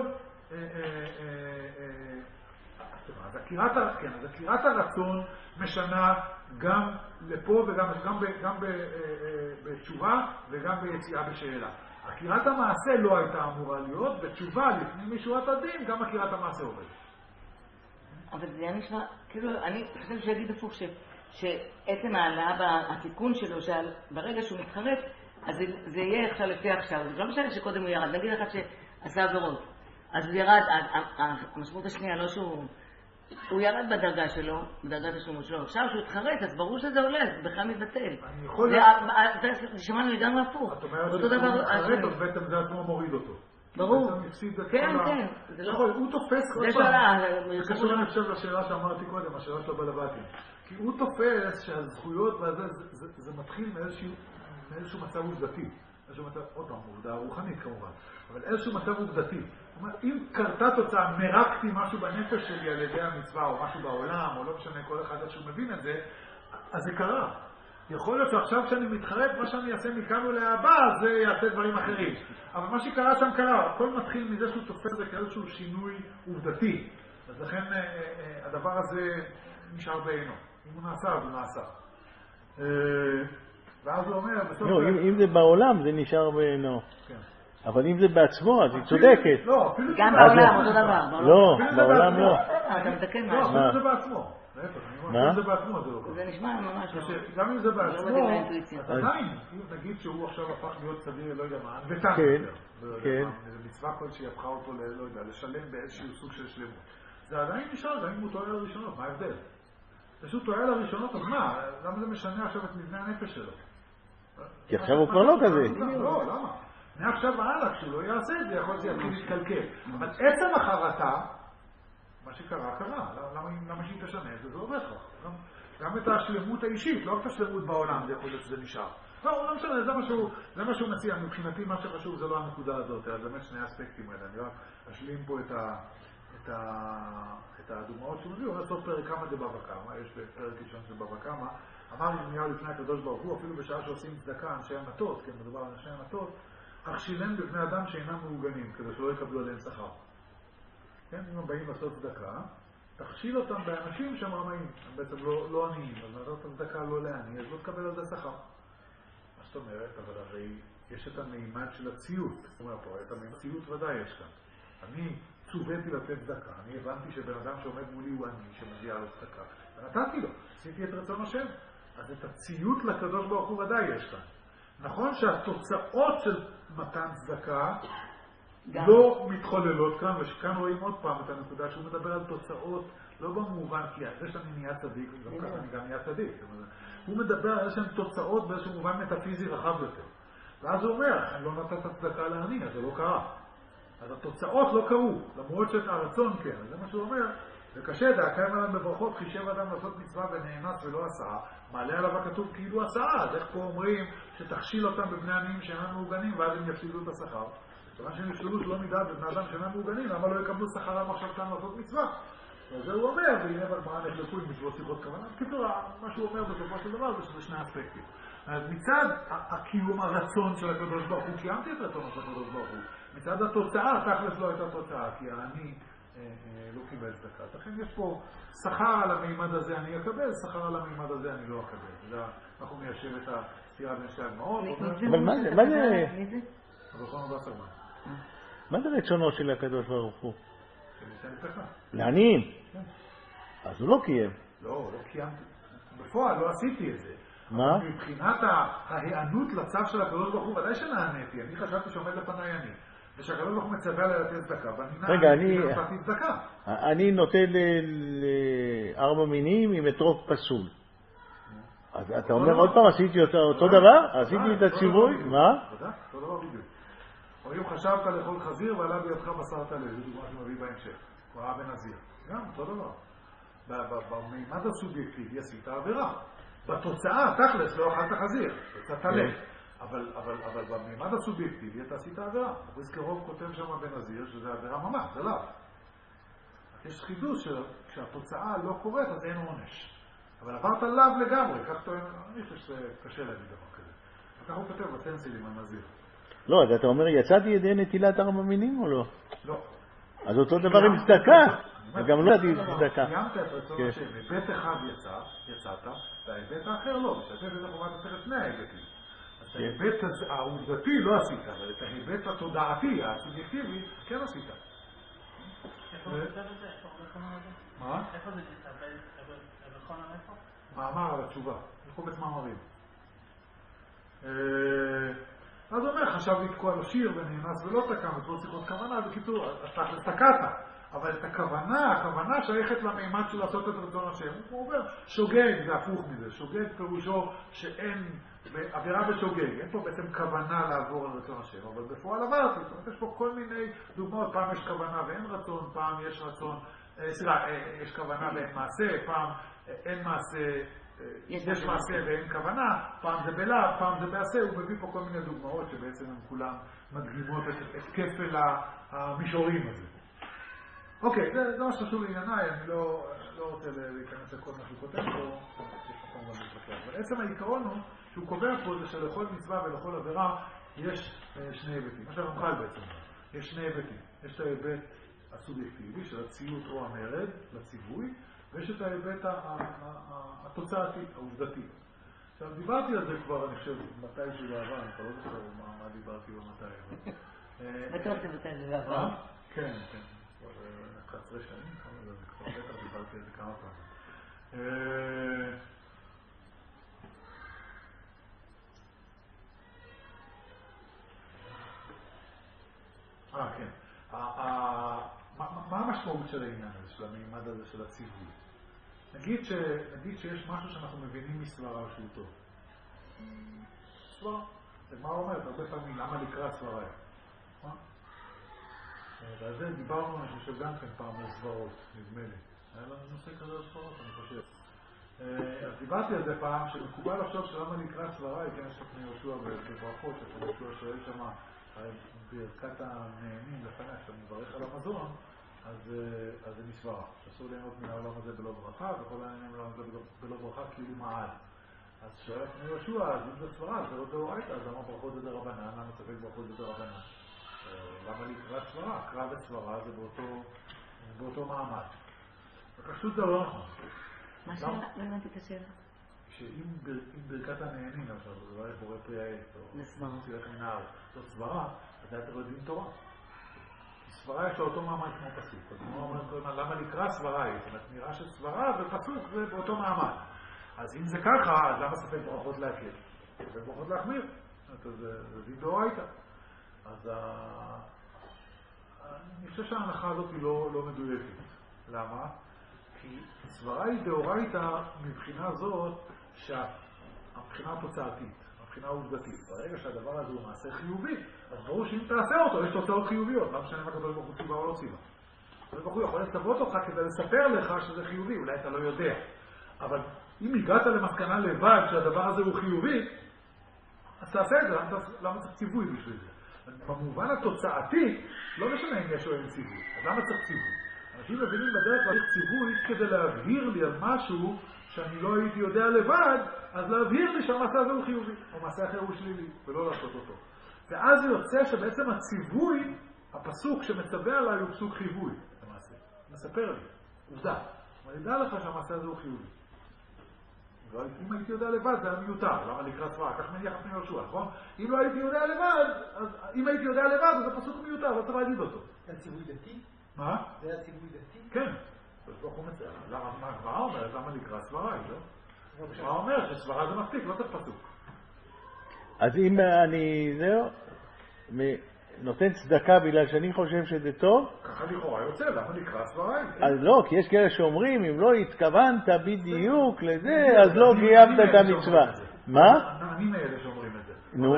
אז הכירת הרצון משנה גם לפה וגם גם בתשובה וגם ביציאה בשאלה. הכירת המעשה לא הייתה אמורה להיות, בתשובה לפני משורת הדין גם הכירת המעשה עובד. אבל זה היה נשמע, כאילו, אני חושב שיגיד הפוך שעצם העלאה בתיקון שלו, שברגע שהוא מתחרט, אז זה יהיה עכשיו לפי עכשיו. זה לא משנה שקודם הוא ירד, נגיד אחד שעשה עבירות. אז הוא ירד, המשמעות השנייה, לא שהוא... הוא ירד בדרגה שלו, בדרגת השימוש שלו. עכשיו שהוא התחרט, אז ברור שזה עולה, זה בכלל מבטל. אני יכול... זה שמענו לגמרי הפוך. את אומרת שהוא מתחרט, אז בעצם זה עצמו מוריד אותו. ברור. בעצם הפסיד את כן, כל כן. ה... זה לא... נכון, הוא תופס... זה שאלה. זה קשור אני חושב לשאלה שאמרתי קודם, השאלה של הבלבטים. כי הוא תופס שהזכויות והזה, זה, זה, זה מתחיל מאיזשהו, מאיזשהו מצב עובדתי. איזשהו מצב, עוד פעם, עובדה רוחנית כמובן, אבל איזשהו מצב עובדתי. זאת אומרת, אם קרתה תוצאה, מרקתי משהו בנפש שלי על ידי המצווה, או משהו בעולם, או לא משנה, כל אחד שהוא מבין את זה, אז זה קרה. יכול להיות שעכשיו שאני מתחרט, מה שאני אעשה מכאן ולהבא, זה יעשה דברים אחרים. אבל מה שקרה שם קרה, הכל מתחיל מזה שהוא תופס את זה כאיזשהו שינוי עובדתי. אז לכן הדבר הזה נשאר בעינו. אם הוא נעשה, אז הוא נעשה. ואז הוא אומר, בסוף... לא, אם זה בעולם, זה נשאר בעינו. אבל אם זה בעצמו, אז היא צודקת. לא, אפילו גם בעולם, אותו דבר. לא, בעולם לא. אתה מתקן לא, משהו. אפילו זה בעצמו. מה? זה בעצמו, זה לא ככה. זה נשמע ממש... גם אם זה בעצמו, אז עדיין, נגיד שהוא עכשיו הפך להיות סביר, לא יודע מה, ענוותן יותר. כן. מצווה כלשהי הפכה אותו, לא יודע, לשלם באיזשהו סוג של שלמות. זה עדיין נשאר, גם אם הוא טועה לראשונות, מה ההבדל? זה שהוא טועה לראשונות, אז מה? למה זה משנה עכשיו את מבנה הנפש שלו? כי עכשיו הוא כבר לא כזה. לא, למה? מעכשיו והלאה, כשהוא לא יעשה את זה, יכול להיות שיתחיל להתקלקל. אבל עצם החרטה, מה שקרה, קרה. למה שהיא תשנה את זה? זה עובד לך. גם את השלמות האישית, לא רק את השלמות בעולם, זה יכול להיות שזה נשאר. לא, לא משנה, זה מה שהוא מציע. מבחינתי מה שחשוב זה לא הנקודה הזאת, אלא באמת שני האספקטים האלה. אני רק אשלים פה את הדוגמאות שהוא מביא. הוא אומר סוף פרק כמה דבבא קמא, יש פרק ראשון של בבא קמא. אמר ירמיהו לפני הקדוש ברוך הוא, אפילו בשעה שעושים צדקה, אנשי המטות, כן, מדובר על אנשי המטות, הכשילם בבני אדם שאינם מעוגנים, כדי שלא יקבלו עליהם שכר. כן, אם הם באים לעשות צדקה, תכשיל אותם באנשים שהם רמאים, הם בעצם לא, לא עניים, אז נעשות צדקה לא לעני, אז לא תקבל על זה שכר. מה זאת אומרת? אבל הרי יש את המימד של הציות. זאת אומרת פה, את המימד הציות ודאי יש כאן. אני צוויתי לתת צדקה, אני הבנתי שבן אדם שעומד מולי הוא עני, שמגיע לו צדקה, ונתתי לו, עשיתי את רצון השם. אז את הציות לקדוש ברוך הוא ודאי יש כאן. נכון שהתוצאות של מתן צדקה לא מתחוללות כאן, ושכאן רואים עוד פעם את הנקודה שהוא מדבר על תוצאות, לא במובן, כי זה שאני נהיה צדיק, גם ככה אני גם נהיה צדיק. הוא מדבר על איזשהם תוצאות באיזשהו מובן מטאפיזי רחב יותר. ואז הוא אומר, אני לא נתת צדקה לעני, אז זה לא קרה. אז התוצאות לא קרו, למרות שאת הרצון כן. אז זה מה שהוא אומר, זה קשה, דאקיים עליו בברכות, חישב אדם לעשות מצווה ונאנס ולא עשה, מעלה עליו הכתוב כאילו עשה, אז איך פה אומרים שתכשיל אותם בבני עניים שאינם מעוגנים, ואז הם יפסידו את השכר. כיוון שהם יפסלו שלא מידע בבני אדם שאינם מעוגנים, למה לא יקבלו שכר על מחשבתם לעשות מצווה? אז זה הוא אומר, והנה בגמרא נחלקו עם מצוות שיחות כוונה. בקיצור, מה שהוא אומר בסופו של דבר זה שזה שני אספקטים. אז מצד הקיום הרצון של הקדוש ברוך הוא, קיימתי את רצון של הקדוש ברוך הוא. מצד התוצאה, תכלס לא הייתה תוצאה, כי אני לא קיבל צדקה. לכן יש פה שכר על המימד הזה אני אקבל, שכר על המימד הזה אני לא אקבל. אנחנו מיישב את הסתירה בין שתי הגמרות. אבל מה זה? מה זה? מה זה רצונו של הקדוש ברוך הוא? לעניים. אז הוא לא קיים. לא, לא קיימתי. בפועל לא עשיתי את זה. מה? מבחינת ההיענות לצו של הקדוש ברוך הוא, ודאי שנעניתי. אני חשבתי שעומד לפני אני. ושהקדוש ברוך הוא מצווה עליי לתת צדקה, ואני נעניתי צדקה. אני נותן לארבע מינים עם אתרוג פסול. אז אתה אומר עוד פעם, עשיתי אותו דבר? עשיתי את הציווי? מה? אותו דבר בדיוק. או אם חשבת לאכול חזיר ועלה בידך בשר טלה, זה דוגמה שמביא בהמשך. הוא ראה בנזיר. גם, אותו דבר. במימד הסובייקטיבי עשית עבירה. בתוצאה, תכלס, לא אכלת חזיר, יצא טלה. אבל, אבל, אבל במימד הסובייקטיבי אתה עשית עבירה. אבריס קרוב כותב שם בנזיר שזה עבירה ממש, זה לאו. יש חידוש שכשהתוצאה לא קורית אז אין עונש. אבל עברת לאו לגמרי, כך טוען, אני חושב שזה קשה להגיד דבר כזה. וכך הוא כותב בסנסילים הנזיר. לא, אז אתה אומר, יצאתי ידי נטילת ארבע מינים או לא? לא. אז אותו דבר עם צדקה. וגם לא ידעתי צדקה. קיימת את רצון השם, היבט אחד יצאת, וההיבט האחר לא, משתתף את החובת עצרת שני ההיבטים. אז את ההיבט העובדתי לא עשית, אבל את ההיבט התודעתי, הסובייקטיבי, כן עשית. איפה זה כתב את זה? מה? איפה זה כתב? בכל המאיפה? מאמר על התשובה, לחובץ מאמרים. אז הוא אומר, חשב לתקוע לו שיר ונאנס ולא תקע, מצוות שיחות כוונה, בקיצור, אתה תקעת. אבל את הכוונה, הכוונה שייכת למימד של לעשות את רצון השם. הוא אומר, שוגג, זה הפוך מזה. שוגג פירושו שאין, עבירה בשוגג, אין פה בעצם כוונה לעבור על רצון השם, אבל בפועל עברתי. זאת אומרת, יש פה כל מיני דוגמאות, פעם יש כוונה ואין רצון, פעם יש רצון, סליחה, יש כוונה ואין מעשה, פעם אין מעשה, יש, יש מעשה ואין כוונה, פעם זה בלב, פעם זה בעשה. הוא מביא פה כל מיני דוגמאות שבעצם הם כולם מדגימות את, את כפל המישורים הזה. אוקיי, זה, זה מה שחשוב לענייניי, אני לא, לא רוצה להיכנס לכל מה שהוא כותב פה, יש מקום גם להתווכח. אבל עצם העיקרון הוא שהוא קובע פה זה שלכל מצווה ולכל עבירה יש אה, שני היבטים. מה שהרמח"ל בעצם, יש שני היבטים. יש את ההיבט הסובייקטיבי של הציות או המרד לציווי, ויש את ההיבט התוצאתי, העובדתי. עכשיו, דיברתי על זה כבר, אני חושב, מתי שהוא בעבר, אני כבר לא זוכר מה דיברתי במתי. בטוח שבתי זה בעבר. כן, כן. כבר עשרה שנים, כמה זה כבר בטח, דיברתי על זה כמה פעמים. אה, כן. מה המשמעות של העניין הזה, של המימד הזה של הציווי? נגיד שיש משהו שאנחנו מבינים מסברה שהוא טוב. סברה. מה הוא אומר? הרבה פעמים, למה לקרוא סברה? מה? ועל זה דיברנו, אני חושב גם כן פעם על סברות, נדמה לי. היה לנו נושא כזה על סברות, אני חושב. אז דיברתי על זה פעם, שמקובל לחשוב שלמה נקרא סברה, כן, יש לפני יהושע בברכות, שפני יהושע שואל שמה, ברכת הנהנים לפני, שאתה מברך על המזון, אז זה מסברה. אסור ליהנות מן העולם הזה בלא ברכה, וכל העניינים מהעולם הזה בלא ברכה כאילו מעל. אז שואל לפני יהושע, אז אם זה סברה, זה לא דאורייתא, אז למה ברכות זה דרבנן, למה ספק ברכות זה דרבנן? למה לקרוא סברה? קרא וסברה זה באותו, באותו מעמד. פשוט זה לא נכון. מה שאלה? לא הבנתי את השאלה. שאם ברכת הנהנים, עכשיו, זה לא בורא פרי העץ, או צירך מן הארץ, זאת סברה, אז היה תלוי דין תורה. סברה יש לה אותו מעמד כמו פסוק. אז הוא אומר כל הזמן, למה לקרוא סברה? זאת אומרת, נראה שסברה ופסוק זה באותו מעמד. אז אם זה ככה, אז למה ספק ברכות להקל? ספק ברכות להחמיר. זה דין דאורייתא. אז אני חושב שההנחה הזאת היא לא, לא מדויקת. למה? כי סברה היא דאורייתא מבחינה זאת שהבחינה התוצאתית, הבחינה העובדתית. ברגע שהדבר הזה הוא מעשה חיובי, אז ברור שאם תעשה אותו, יש תוצאות חיוביות. למה משנה אם הקדוש ברוך הוא ציווה או לא ציווה? הקדוש ברוך הוא יכול לצוות אותך כדי לספר לך שזה חיובי, אולי אתה לא יודע. אבל אם הגעת למסקנה לבד שהדבר הזה הוא חיובי, אז תעשה את זה, למה צריך ציווי בשביל זה? במובן התוצאתי, לא משנה אם יש או אין ציווי. אז למה צריך ציווי? אנשים מבינים בדרך כלל ציווי כדי להבהיר לי על משהו שאני לא הייתי יודע לבד, אז להבהיר לי שהמעשה הזה הוא חיובי, או מעשה אחר הוא שלילי, ולא לעשות אותו. ואז זה יוצא שבעצם הציווי, הפסוק שמצווה עליי הוא פסוק חיווי, למעשה. מספר לי, עובדה. אבל ידע לך שהמעשה הזה הוא חיובי. אם הייתי יודע לבד, זה היה מיותר. למה לקרוא סברה? כך מניח לפני יהושע, נכון? אם לא הייתי יודע לבד, אז אם הייתי יודע לבד, אז הפסוק מיותר, לא צריך להגיד אותו. זה ציווי דתי? מה? זה היה ציווי דתי? כן. למה הגמרא אומרת? למה לקרוא סברה? הגמרא אומרת שסברה זה מספיק, לא צריך פסוק. אז אם אני, זהו, נותן צדקה בגלל שאני חושב שזה טוב? ככה לכאורה יוצא, למה לקרוא סברה? אז לא, כי יש כאלה שאומרים, אם לא התכוונת בדיוק לזה, אז לא קיימת את המצווה. מה? אני מאלה שאומרים את זה. נו.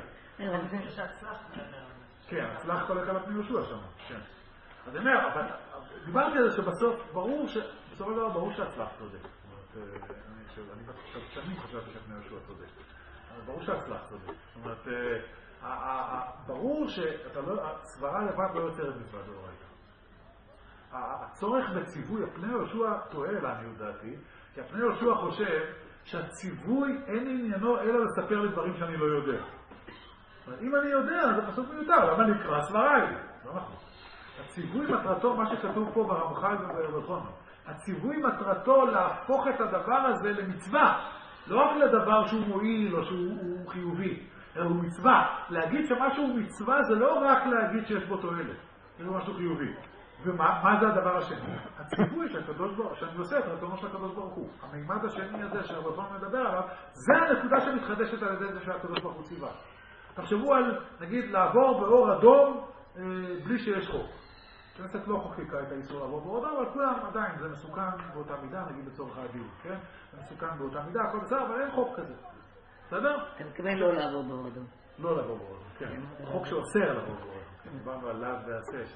כן, הצלחת הולך על הפני יהושע שם. כן. אז אני אומר, אבל דיברתי על זה שבסוף, ברור ש... בסוף הדבר ברור שהצלחת צודק. אני שנים חשבתי שהפני יהושע צודק. ברור שהצלחת צודק. זאת אומרת, ברור שהסברה לבד לא יוצרת מצווה דאורייתא. הצורך בציווי, הפני יהושע טועה לעניות דעתי, כי הפני יהושע חושב שהציווי אין עניינו אלא לספר לי דברים שאני לא יודע. אם אני יודע, זה פסוק מיותר, למה נקרא סברה היא? לא נכון. הציווי מטרתו, מה שכתוב פה ברמח"ל ובחומר, הציווי מטרתו להפוך את הדבר הזה למצווה, לא רק לדבר שהוא מועיל או שהוא חיובי, אלא הוא מצווה. להגיד שמשהו הוא מצווה זה לא רק להגיד שיש בו תועלת, זה משהו חיובי. ומה זה הדבר השני? הציווי שהקדוש ברוך, שאני עושה את רצונו של הקדוש ברוך הוא. המימד השני הזה שהרבון מדבר עליו, זה הנקודה שמתחדשת על ידי זה שהקדוש ברוך הוא ציווה. תחשבו על, נגיד, לעבור באור אדום אה, בלי שיש חוק. הכנסת לא חוקקה את האיסור לעבור באור אדום, אבל כולם עדיין, זה מסוכן באותה מידה, נגיד לצורך הדיון, כן? זה מסוכן באותה מידה, הכל בסדר, אבל אין חוק כזה. בסדר? אתה מתכוון לא לעבור באור אדום. לא לעבור באור אדום, כן. חוק שאוסר לעבור באור אדום, כן. דיברנו על לאו ועשה,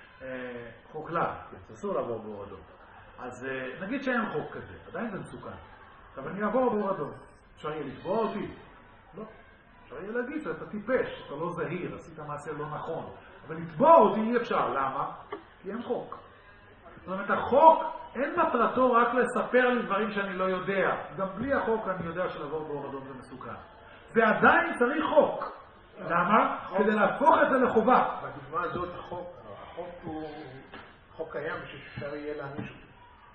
חוק לאו, כן, אסור לעבור באור אדום. אז נגיד שאין חוק כזה, עדיין זה מסוכן. אבל אני אעבור באור אדום. אפשר יהיה לתבוע אותי? לא. אפשר יהיה להגיד שאתה טיפש, אתה לא זהיר, עשית מעשה לא נכון. אבל לתבוע אותי אי אפשר. למה? כי אין חוק. זאת אומרת, החוק אין מטרתו רק לספר לי דברים שאני לא יודע. גם בלי החוק אני יודע שלעבור באור אדום זה מסוכן. ועדיין צריך חוק. למה? כדי להפוך את זה לחובה. בדוגמה הזאת החוק, החוק הוא חוק קיים שאפשר יהיה להעניש אותו.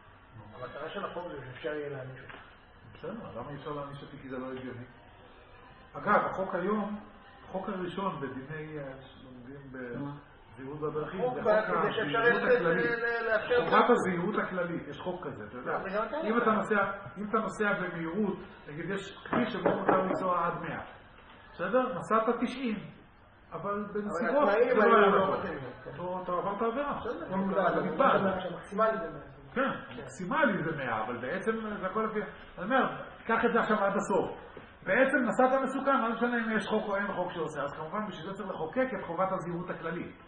המטרה של החוק זה שאפשר יהיה להעניש אותו. בסדר, למה אי אפשר להעניש אותי? כי זה לא הגיוני. אגב, החוק היום, החוק הראשון בדיני שלומדים בזהירות בדרכים, זה חוק הזהירות הכללית. חובת הזהירות הכללית, יש חוק כזה, אתה יודע. אם אתה נוסע במהירות, נגיד יש כביש שבו מותר לנסוע עד מאה. בסדר? נסעת תשעים. אבל בנסיבות זה לא היה נכון. אתה עברת עבירה. זה מקסימלי זה מאה. כן, מקסימלי זה מאה, אבל בעצם זה הכל לפי... אני אומר, קח את זה עכשיו עד הסוף. בעצם נסעת מסוכן, לא משנה אם יש חוק או אין חוק שעושה, אז כמובן בשביל זה צריך לחוקק את חובת הזהירות הכללית.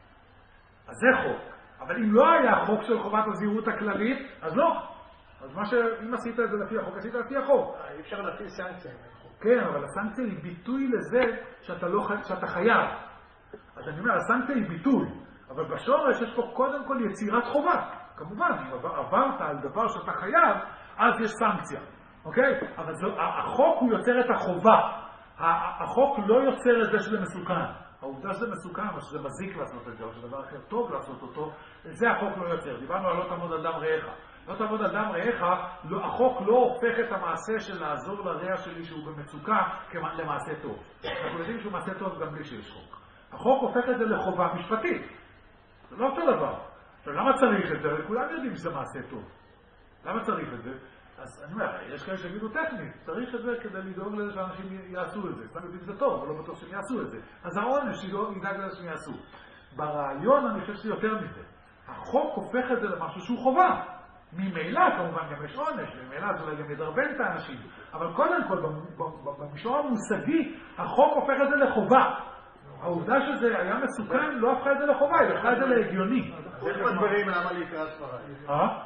אז זה חוק. אבל אם לא היה חוק של חובת הזהירות הכללית, אז לא. אז מה ש... אם עשית את זה לפי החוק, עשית לפי החוק. אי אפשר להפעיל סנקציה. כן, אבל הסנקציה היא ביטוי לזה שאתה, לא... שאתה חייב. אז אני אומר, הסנקציה היא ביטוי. אבל בשורש יש פה קודם כל יצירת חובה. כמובן, אם עברת על דבר שאתה חייב, אז יש סנקציה. אוקיי? אבל זה, החוק הוא יוצר את החובה. החוק לא יוצר את זה שזה מסוכן. העובדה שזה מסוכן, או שזה מזיק לעשות את זה, או שדבר אחר טוב לעשות אותו, זה החוק לא יוצר. דיברנו על לא תעמוד על דם רעך. לא תעמוד על דם רעך, לא, החוק לא הופך את המעשה של לעזור לרע שלי שהוא במצוקה למעשה טוב. אנחנו יודעים שהוא מעשה טוב גם בלי שיש חוק. החוק הופך את זה לחובה משפטית. זה לא אותו דבר. עכשיו, למה צריך את זה? כולם יודעים שזה מעשה טוב. למה צריך את זה? אז אני אומר, יש כאלה שיגידו טכנית, צריך את זה כדי לדאוג לזה שאנשים יעשו את זה. סתם יודעים שזה טוב, אבל לא בטוח שהם יעשו את זה. אז העונש ידאג לזה שהם יעשו. ברעיון אני חושב שזה יותר מזה. החוק הופך את זה למשהו שהוא חובה. ממילא כמובן גם יש עונש, ממילא זה אולי גם ידרבן את האנשים. אבל קודם כל, במישור המושגי, החוק הופך את זה לחובה. העובדה שזה היה מסוכן לא הפכה את זה לחובה, היא הפכה את זה להגיוני. איך מדברים למה להיקרא ספראי? אה?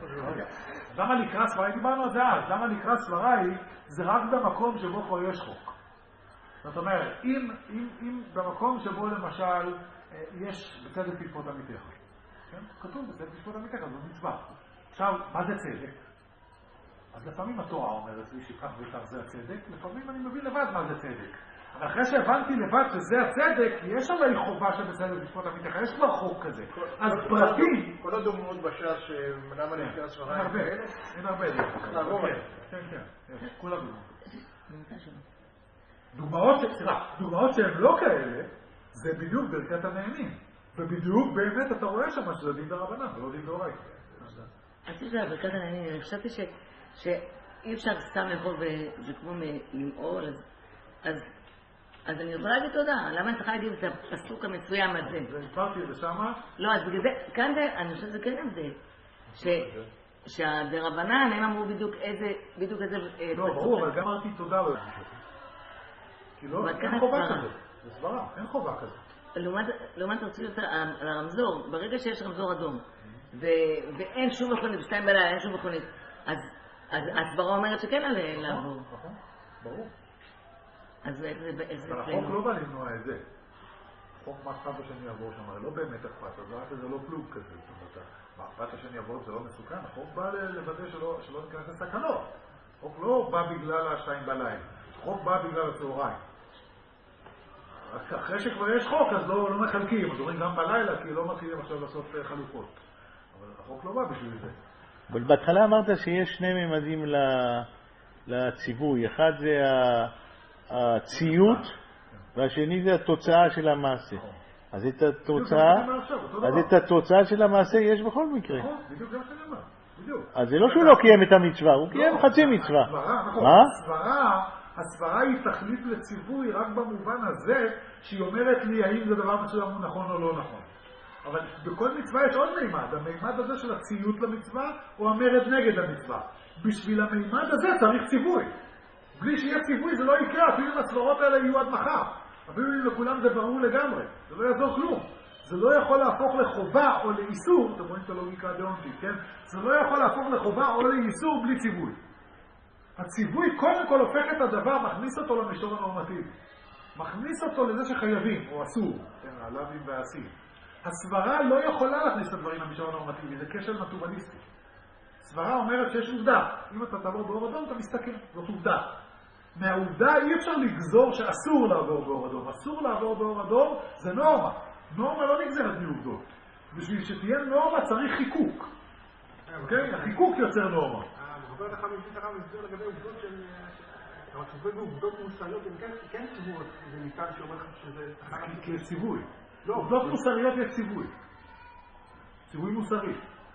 למה לקרוא ספראי? דיברנו על זה אז. למה לקרוא ספראי זה רק במקום שבו כבר יש חוק. זאת אומרת, אם, אם, אם במקום שבו למשל יש בצדק תשפוט עמיתך. כן? כתוב בצדק תשפוט עמיתך, זו מצווה. עכשיו, מה זה צדק? אז לפעמים התורה אומרת לי שכך וכך זה הצדק, לפעמים אני מבין לבד מה זה צדק. אבל אחרי שהבנתי לבד שזה הצדק, יש עליי חובה שבצדק תשפוט עמיתך, יש כבר חוק כזה. אז פרטים... כל הדוגמאות בשעה שלמה להיקרא ספראי? אין הרבה, אין הרבה. כן, כן, כולה דוגמאות. דוגמאות, סליחה, דוגמאות שהן לא כאלה, זה בדיוק ברכת הנהנים. ובדיוק באמת אתה רואה שם שזה דין דרבנן, ולא דין דאורייתא. אז יש לה ברכת הנהנים, אני חשבתי שאי אפשר סתם לאכול וזה כמו למעול, אז אז אני יכולה להגיד תודה, למה אני צריכה להגיד את הפסוק המצוין הזה? והסברתי את זה שמה? לא, אז בגלל זה, כאן זה, אני חושבת שזה כן הבדל. שהדרבנן, הם אמרו בדיוק איזה, בדיוק איזה פסוק. לא, ברור, אבל גם אמרתי תודה לו. כי לא, אין חובה כזאת. זה סברה, אין חובה כזאת. לעומת רצוי יותר, הרמזור, ברגע שיש רמזור אדום, ואין שום מכונית, בשתיים בלילה, אין שום מכונית, אז הסברה אומרת שכן עליה לעבור. נכון, ברור. אז איזה... אבל החוק לא בא למנוע את זה. החוק מה אכפת לו שאני אעבור שם, הרי לא באמת אכפת, אז רק זה לא פלוג כזה. זאת אומרת, מה אכפת לו שאני אעבור זה לא מסוכן, החוק בא לוודא שלא נכנס לסכנות. החוק לא בא בגלל השתיים בלילה, החוק בא בגלל הצהריים. אחרי שכבר יש חוק, אז לא מחלקים, אז אומרים גם בלילה, כי לא מתחילים עכשיו לעשות חלופות. אבל החוק לא בא בשביל זה. אבל בהתחלה אמרת שיש שני ממדים לציווי. אחד זה הציות, והשני זה התוצאה של המעשה. אז את התוצאה, אז את התוצאה של המעשה יש בכל מקרה. בדיוק זה מה שאני אומר. בדיוק. אז זה לא שהוא לא קיים את המצווה, הוא קיים חצי מצווה. מה? הסברה היא תחליף לציווי רק במובן הזה שהיא אומרת לי האם זה דבר מסוים הוא נכון או לא נכון. אבל בכל מצווה יש עוד מימד. המימד הזה של הציות למצווה או המרד נגד המצווה. בשביל המימד הזה צריך ציווי. בלי שיהיה ציווי זה לא יקרה, אפילו אם הסברות האלה יהיו עד מחר. אפילו אם לכולם זה ברור לגמרי, זה לא יעזור כלום. זה לא יכול להפוך לחובה או לאיסור, אתם רואים את הלוגיקה הדאונטית, כן? זה לא יכול להפוך לחובה או לאיסור בלי ציווי. הציווי קודם כל הופך את הדבר, מכניס אותו למישור הנורמטיבי. מכניס אותו לזה שחייבים, או אסור, כן, הלאווים והעשים. הסברה לא יכולה להכניס את הדברים למישור הנורמטיבי, זה כשל נטורליסטי. סברה אומרת שיש עובדה. אם אתה תעבור באור אדום, אתה מסתכל, זאת עובדה. מהעובדה אי אפשר לגזור שאסור לעבור באור אדום. אסור לעבור באור אדום זה נורמה. נורמה לא נגזרת מעובדות. בשביל שתהיה נורמה צריך חיקוק. אוקיי? החיקוק יוצר נורמה. אני לך מביא את הרב הסביר לגבי עובדות של... אבל ציווי בעובדות מוסריות הן כן ציוויות. זה ניתן שאומר לך שזה... כי יש ציווי. עובדות מוסריות יש ציווי. ציווי מוסרי.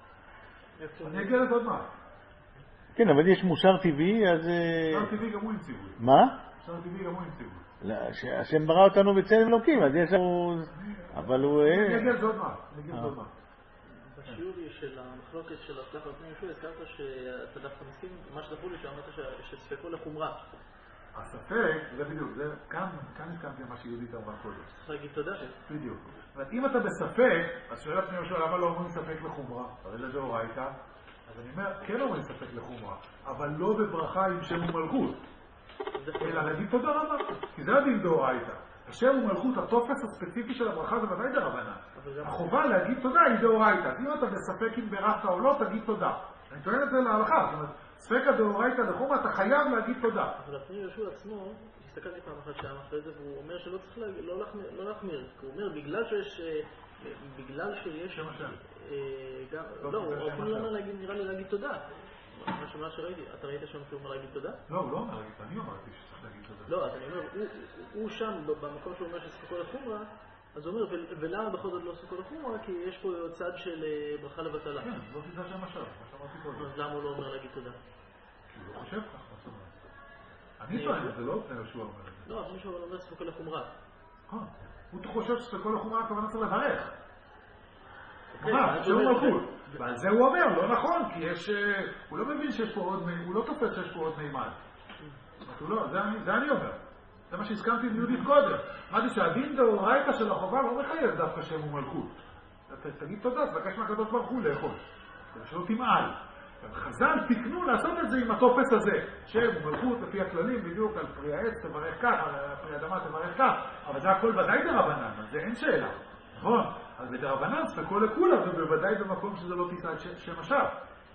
אני אגיע לזה עוד מה. כן, אבל יש מוסר טבעי, אז... מוסר טבעי גם הוא עם ציווי. מה? מוסר טבעי גם הוא עם ציווי. השם ברא אותנו בצלם אלוקים, אז יש לנו... אבל הוא... אני אגיע לזה עוד מה. אני אגיע לזה עוד מה. בשיעור של המחלוקת של הסלח לפני ישוע, הזכרת שאתה דווקא מסכים, מה שדחו לי שאמרת שספקו לחומרה. הספק, זה בדיוק, זה כאן, כאן הסכמתי למה שיהודית אמרה קודם. צריך להגיד תודה. בדיוק. אבל אם אתה בספק, אז שואל לפני ישוע, למה לא אומרים ספק לחומרה? הרי זה דאורייתא. אז אני אומר, כן אומרים ספק לחומרה, אבל לא בברכה עם שם ומלכות. אלא להגיד תודה רבה, כי זה הדין דאורייתא. השם ומלכות, התופס הספציפי של הברכה זה ודאי דרבנן. החובה להגיד תודה היא דאורייתא. אז אם אתה בספק אם ברכת או לא, תגיד תודה. אני טוען את זה להלכה, זאת אומרת, ספק הדאורייתא לחומרה, אתה חייב להגיד תודה. אבל לפני יהושע עצמו, הסתכלתי פעם אחת שם אחרי זה, והוא אומר שלא צריך לא להחמיר. הוא אומר, בגלל שיש... בגלל שיש... שם השם. לא, הוא אפילו לא אומר להגיד, נראה לי להגיד תודה. מה שראיתי, אתה ראית שם שהוא אומר להגיד תודה? לא, הוא לא אומר להגיד, אני אמרתי שצריך להגיד תודה. לא, אז אני אומר, הוא שם, במקום שהוא אומר שספקו לחומרה, אז הוא אומר, ולמה בכל זאת לא ספקו לחומרה? כי יש פה צד של ברכה לבטלה. כן, לא תדע שם עכשיו, מה שאמרתי קודם. אז למה הוא לא אומר להגיד תודה? כי הוא לא חושב כך, מה זאת אומרת. אני טוען, זה לא לפני יהושע אומר את זה. לא, אז מישהו אומר ספקו לחומרה. הוא חושב שספקו לחומרה הכוונה צריך לברך. מה, שהוא מלכות. ועל זה הוא אומר, לא נכון, כי יש... הוא לא מבין שיש פה עוד... הוא לא תופס שיש פה עוד מימד. זה אני אומר. זה מה שהסכמתי עם יהודית קודם. אמרתי שהדין דאורייתא של החובה לא מחייב דווקא שם ומלכות. תגיד תודה, תבקש מהקדוש ברוך הוא לאכול. שלא תמעל. חז"ל תקנו לעשות את זה עם התופס הזה. שם ומלכות לפי הכללים, בדיוק על פרי העץ תברך כך, על פרי אדמה תברך כך. אבל זה הכל ודאי דרבנן, אז זה אין שאלה. נכון? אז בדרבנן ספקו לכולה, ובוודאי במקום שזה לא תישא את שם השם.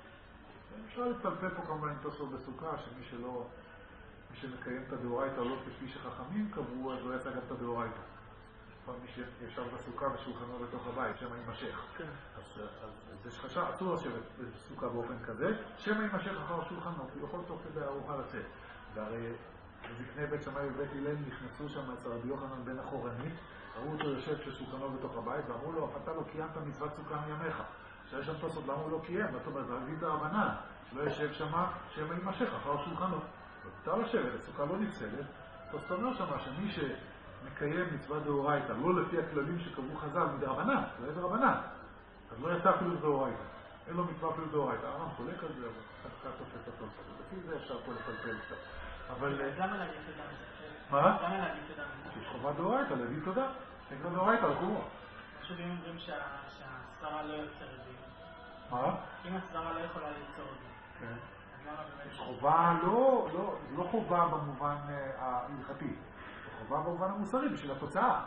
אפשר להתפלפל פה כמובן עם תוספות בסוכה, שמי שלא, מי שמקיים את הדאורייתא לא כפי שחכמים קבעו, אז לא יעשה גם את הדאורייתא. מי שישב בסוכה ושולחנו בתוך הבית, שמא יימשך. אז זה שחשב, אסור לשבת בסוכה באופן כזה, שמא יימשך אחר שולחנו, כי יכול תוך כדי ארוחה לצאת. והרי זקני בית שמאי ובית הלל נכנסו שם אצל רבי יוחנן בן החורנית, ראו אותו יושב ששולחנו בתוך הבית, ואמרו לו, אתה לא קיימת מצוות סוכה מימיך. שיש שם תוספות, למה הוא לא קיים? זאת אומרת, זה דין דרבנן, שלא יושב שם, שמא יימשך אחר שולחנו. ואתה לשבת, הסוכה לא נפסלת, תוספות אומר שם שמי שמקיים מצוות דאורייתא, לא לפי הכללים שקבעו חז"ל מדרבנן, זה איזה רבנן, אז לא יצא אפילו דאורייתא. אין לו מצווה אפילו דאורייתא. הרב חולק על זה, אבל קצת תופס את התוספות. לפי זה אפשר פה לפלפל קצת. אבל... למה להגיד תודה? מה? למה להגיד תודה? יש חובת דאורייתא, להגיד תודה. תגיד דאורייתא, לחומו. פשוט אם אומרים שהסברה לא יוצר את זה. מה? אם הסברה לא יכולה ליצור את זה. כן. יש חובה, לא, לא, לא חובה במובן ההלכתי. זה חובה במובן המוסרי, בשביל התוצאה.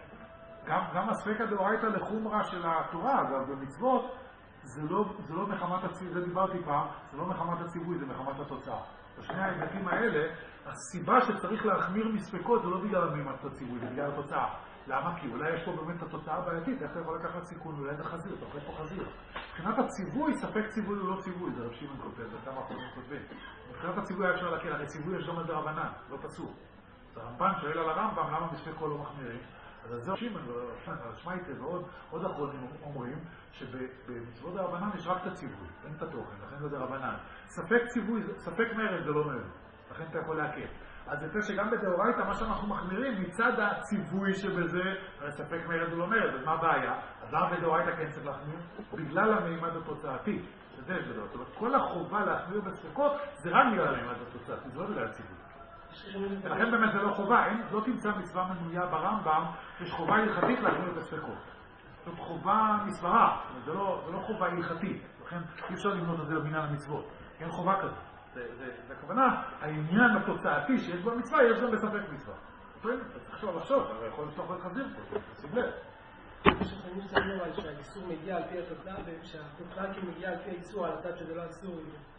גם, גם הספקא דאורייתא לחומרה של התורה, אגב, במצוות, זה לא, זה לא מחמת הציווי, זה דיברתי פעם, זה לא מחמת הציווי, זה מחמת התוצאה. בשני ההיבטים האלה, הסיבה שצריך להחמיר מספקות זה לא בגלל המחמת הציווי, זה בגלל התוצאה. למה? כי אולי יש פה באמת את התוצאה הבעייתית, איך אתה יכול לקחת סיכון, אולי זה חזיר, אתה אוכל פה חזיר. מבחינת הציווי, ספק ציווי הוא לא ציווי, זה רב שמעון כותב, זה כמה אחוזים כותבים. מבחינת הציווי היה אפשר להקל, הרי ציווי יש גם על דרבנן, לא פסוק. אז הרמב"ן שואל על הרמב"ם, למה מספקו לא מחמירים? אז זה שמעון, שמייטה ועוד אחרונים אומרים שבמצוות דרבנן יש רק את הציווי, אין את התוכן, לכן זה דרבנן. ספק ציווי, ספק מרד זה לא מרד, לכן אתה יכול להקל. אז זה שגם בדאורייתא מה שאנחנו מחמירים מצד הציווי שבזה, הרי ספק מרד הוא לא מרד, אז מה הבעיה? אז אז למה בדאורייתא כן צריך להחמיר? בגלל המימד התוצאתי. שזה יש בדאורייתא. זאת אומרת, כל החובה להחמיר בספקות זה רק בגלל המימד התוצאתי, זה לא בגלל הציווי. ולכן באמת זה לא חובה, אין, לא תמצא מצווה מנויה ברמב"ם שיש חובה הלכתית להחמיר בספקות. זאת חובה מסברה, זה לא, זה לא חובה הלכתית. לכן אי אפשר למנות את זה לבניין המצוות. אין חובה כזאת. זה, זה, זה הכוונה, העניין התוצאתי שיש במצווה, יש גם בספק מצווה. צריך עכשיו לחשוב, אבל יכול לפתוח לחזיר פה, תשים לב. שחייבים שמים על שהאיסור מגיע על פי התוצאה, ושהתוצאה כי מגיע על פי האיסור על הצד שזה לא אסור.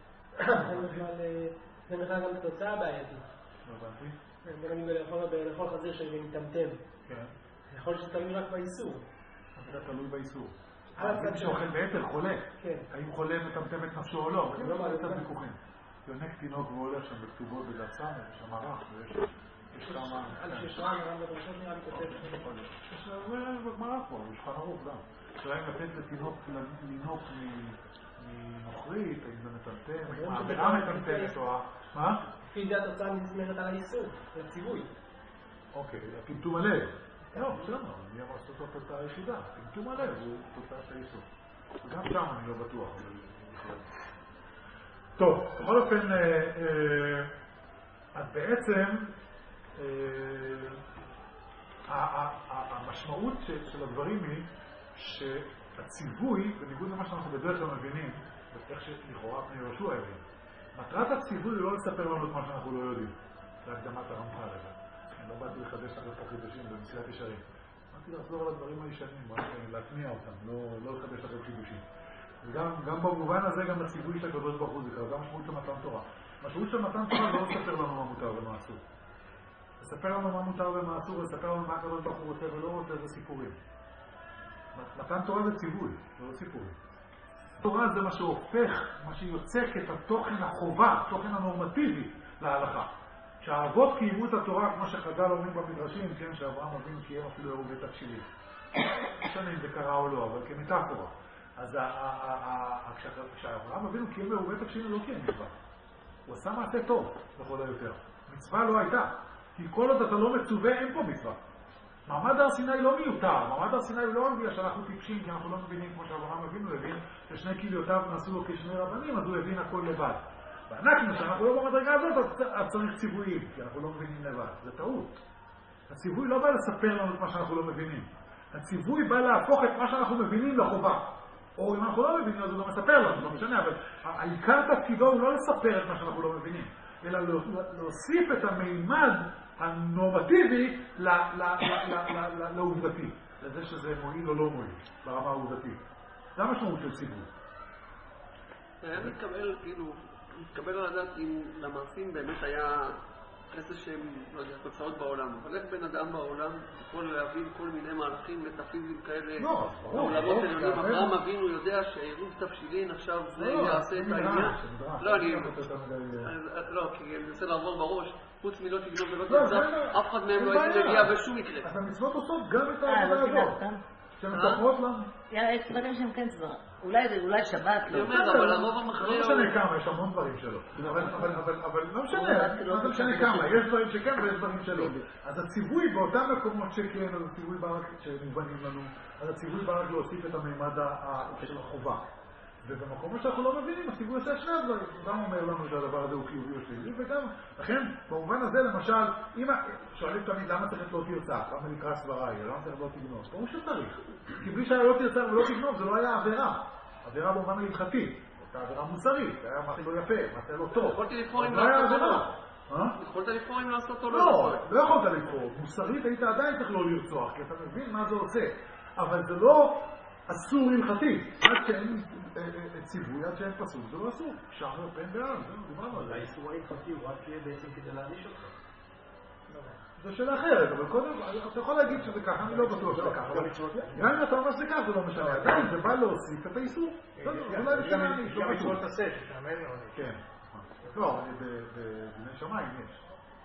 זה בכלל גם תוצאה בעייתית. לא הבנתי? בוא נגיד לאכול חזיר שמטמטם. כן. יכול להיות שזה תלוי רק באיסור. זה תלוי באיסור. האם שאוכל ביתר חולה, האם חולה מטמטם את נפשו או לא, זה לא קצת ויכוחים. יונק תינוק והולך שם בכתובות בדסם, יש שם ערך ויש כמה... על ששרם, גם בדרשות נראה לי כותב. יש בגמרא פה, יש חן ערוך גם. שאלה אם לתת לתינוק לינוק מנוכרית, האם זה מטמטם, האם העבירה מטמטמת או... מה? לפי זה התוצאה נסמכת על האיסור, על הציווי. אוקיי, הטמטום הלב. לא, בסדר, אני אמר שזאת התוצאה היחידה. טמטום הלב הוא תוצאה של האיסור. וגם שם אני לא בטוח. טוב, בכל אופן, אז בעצם המשמעות של הדברים היא שהציווי, בניגוד למה שאנחנו בדרך כלל מבינים, איך שלכאורה פני יהושע הבין, מטרת הציווי היא לא לספר לנו את מה שאנחנו לא יודעים. זה הקדמת הרמח"ל הזה. אני לא באתי לחדש לכם פה חידושים במסילת ישרים. באתי לחזור על הדברים הישנים, רק להטמיע אותם, לא לחדש לכם חידושים. וגם במובן הזה גם הציווי של הקדוש ברוך הוא זכר, גם משמעות של מתן תורה. משמעות של מתן תורה לא לספר לנו מה מותר ומה אסור. לספר לנו מה מותר ומה אסור, לספר לנו מה הקדוש ברוך הוא רוצה ולא רוצה, זה סיפורים. מתן תורה זה ציווי, זה לא סיפורים. תורה זה מה שהופך, מה שיוצק את התוכן החובה, התוכן הנורמטיבי להלכה. שהאבות קיימו את התורה, כמו שחז"ל אומרים במדרשים, כן, שאברהם אבינו קיים אפילו עירובי תבשילים. לא משנה אם זה קרה או לא, אבל כמטאפורה. אז כשאברהם אבינו קיים עירובי תבשילים לא קיים מצווה. הוא עשה מעשה טוב, בכל היותר. מצווה לא הייתה. כי כל עוד אתה לא מצווה, אין פה מצווה. מעמד הר סיני לא מיותר. מעמד הר סיני הוא לא מביא שאנחנו טיפשים, כי אנחנו לא מבינים כמו שאברהם אבינו הבין, ששני כליותיו נעשו לו כשני רבנים, אז הוא הבין הכל לבד. ואנחנו, שאנחנו לא במדרגה הזאת, אז צריך ציוויים, כי אנחנו לא מבינים לבד. זה טעות. הציווי לא בא לספר לנו את מה שאנחנו לא מבינים. הציווי בא להפוך את מה שאנחנו מבינים לחובה. או אם אנחנו לא מבינים, אז הוא לא מספר לנו, לא משנה, אבל העיקר תפקידו הוא לא לספר את מה שאנחנו לא מבינים, אלא להוסיף את המימד הנורמטיבי לעובדתי, לזה שזה מועיל או לא מועיל, ברמה העובדתית. זה המשמעות של ציווי. זה היה מתקבל, כאילו, מתקבל על הדעת אם למעשים באמת היה איזה שהם, לא יודע, תוצאות בעולם. אבל איך בן אדם בעולם יכול להבין כל מיני מהלכים מטאפיזיים כאלה? לא, בעולמות העליונים, אברהם אבינו יודע שעירוב תבשילין עכשיו זה יעשה את העניין. לא, אני... לא, כי אני מנסה לעבור בראש. חוץ מלא תגנוב ולא תגזף, אף אחד מהם לא הייתי מגיע בשום מקרה. אז המצוות עושות גם את העבודה הזאת. שמספרות לנו. יאללה, יש דברים שהם כן צבא. אולי שבת לא. אני אומר, אבל הרוב המכריע... לא משנה כמה, יש המון דברים שלו. אבל לא משנה, לא משנה כמה. יש דברים שכן ויש דברים שלא. אז הציווי באותם מקומות שכן, אז הציווי ברק שמובנים לנו, אז הציווי ברק להוסיף את המימד של החובה. ובמקומות שאנחנו לא מבינים, הציווי עושה שני הדברים. הוא גם אומר לנו שהדבר הזה הוא חיובי או שלילי, וגם, לכן, במובן הזה, למשל, אם שואלים תמיד למה צריך לא תרצח, למה נקרא סברה, למה צריך לא תגנוב? ברור שצריך. כי בלי שהיה לא תרצח ולא תגנוב, זה לא היה עבירה. עבירה במובן ההלכתי. זאת עבירה מוסרית, זה היה מעשה לא יפה, מעשה לא טוב. יכולתי לבחור אם לעשות או לא. יכולת לבחור אם לעשות או לא. לא, לא יכולת לבחור. מוסרית היית עדיין צריך לא לרצוח, כי אתה מבין מה זה עושה. אבל זה לא אסור הלכתי. עד שאין ציווי, עד שאין פסוק, זה לא אסור. שער פן בעם, זהו, דיברנו על זה. האיסור ההלכתי הוא רק בעצם כדי להעניש אותך. זו שאלה אחרת, אבל קודם, אתה יכול להגיד שזה ככה, אני לא בטוח שזה ככה. גם אם אתה אומר שזה ככה, זה לא משנה. עדיין זה בא להוסיף את האיסור. זה אולי בשביל להעניש, לא בטוח. כן. לא, בדיני שמיים יש.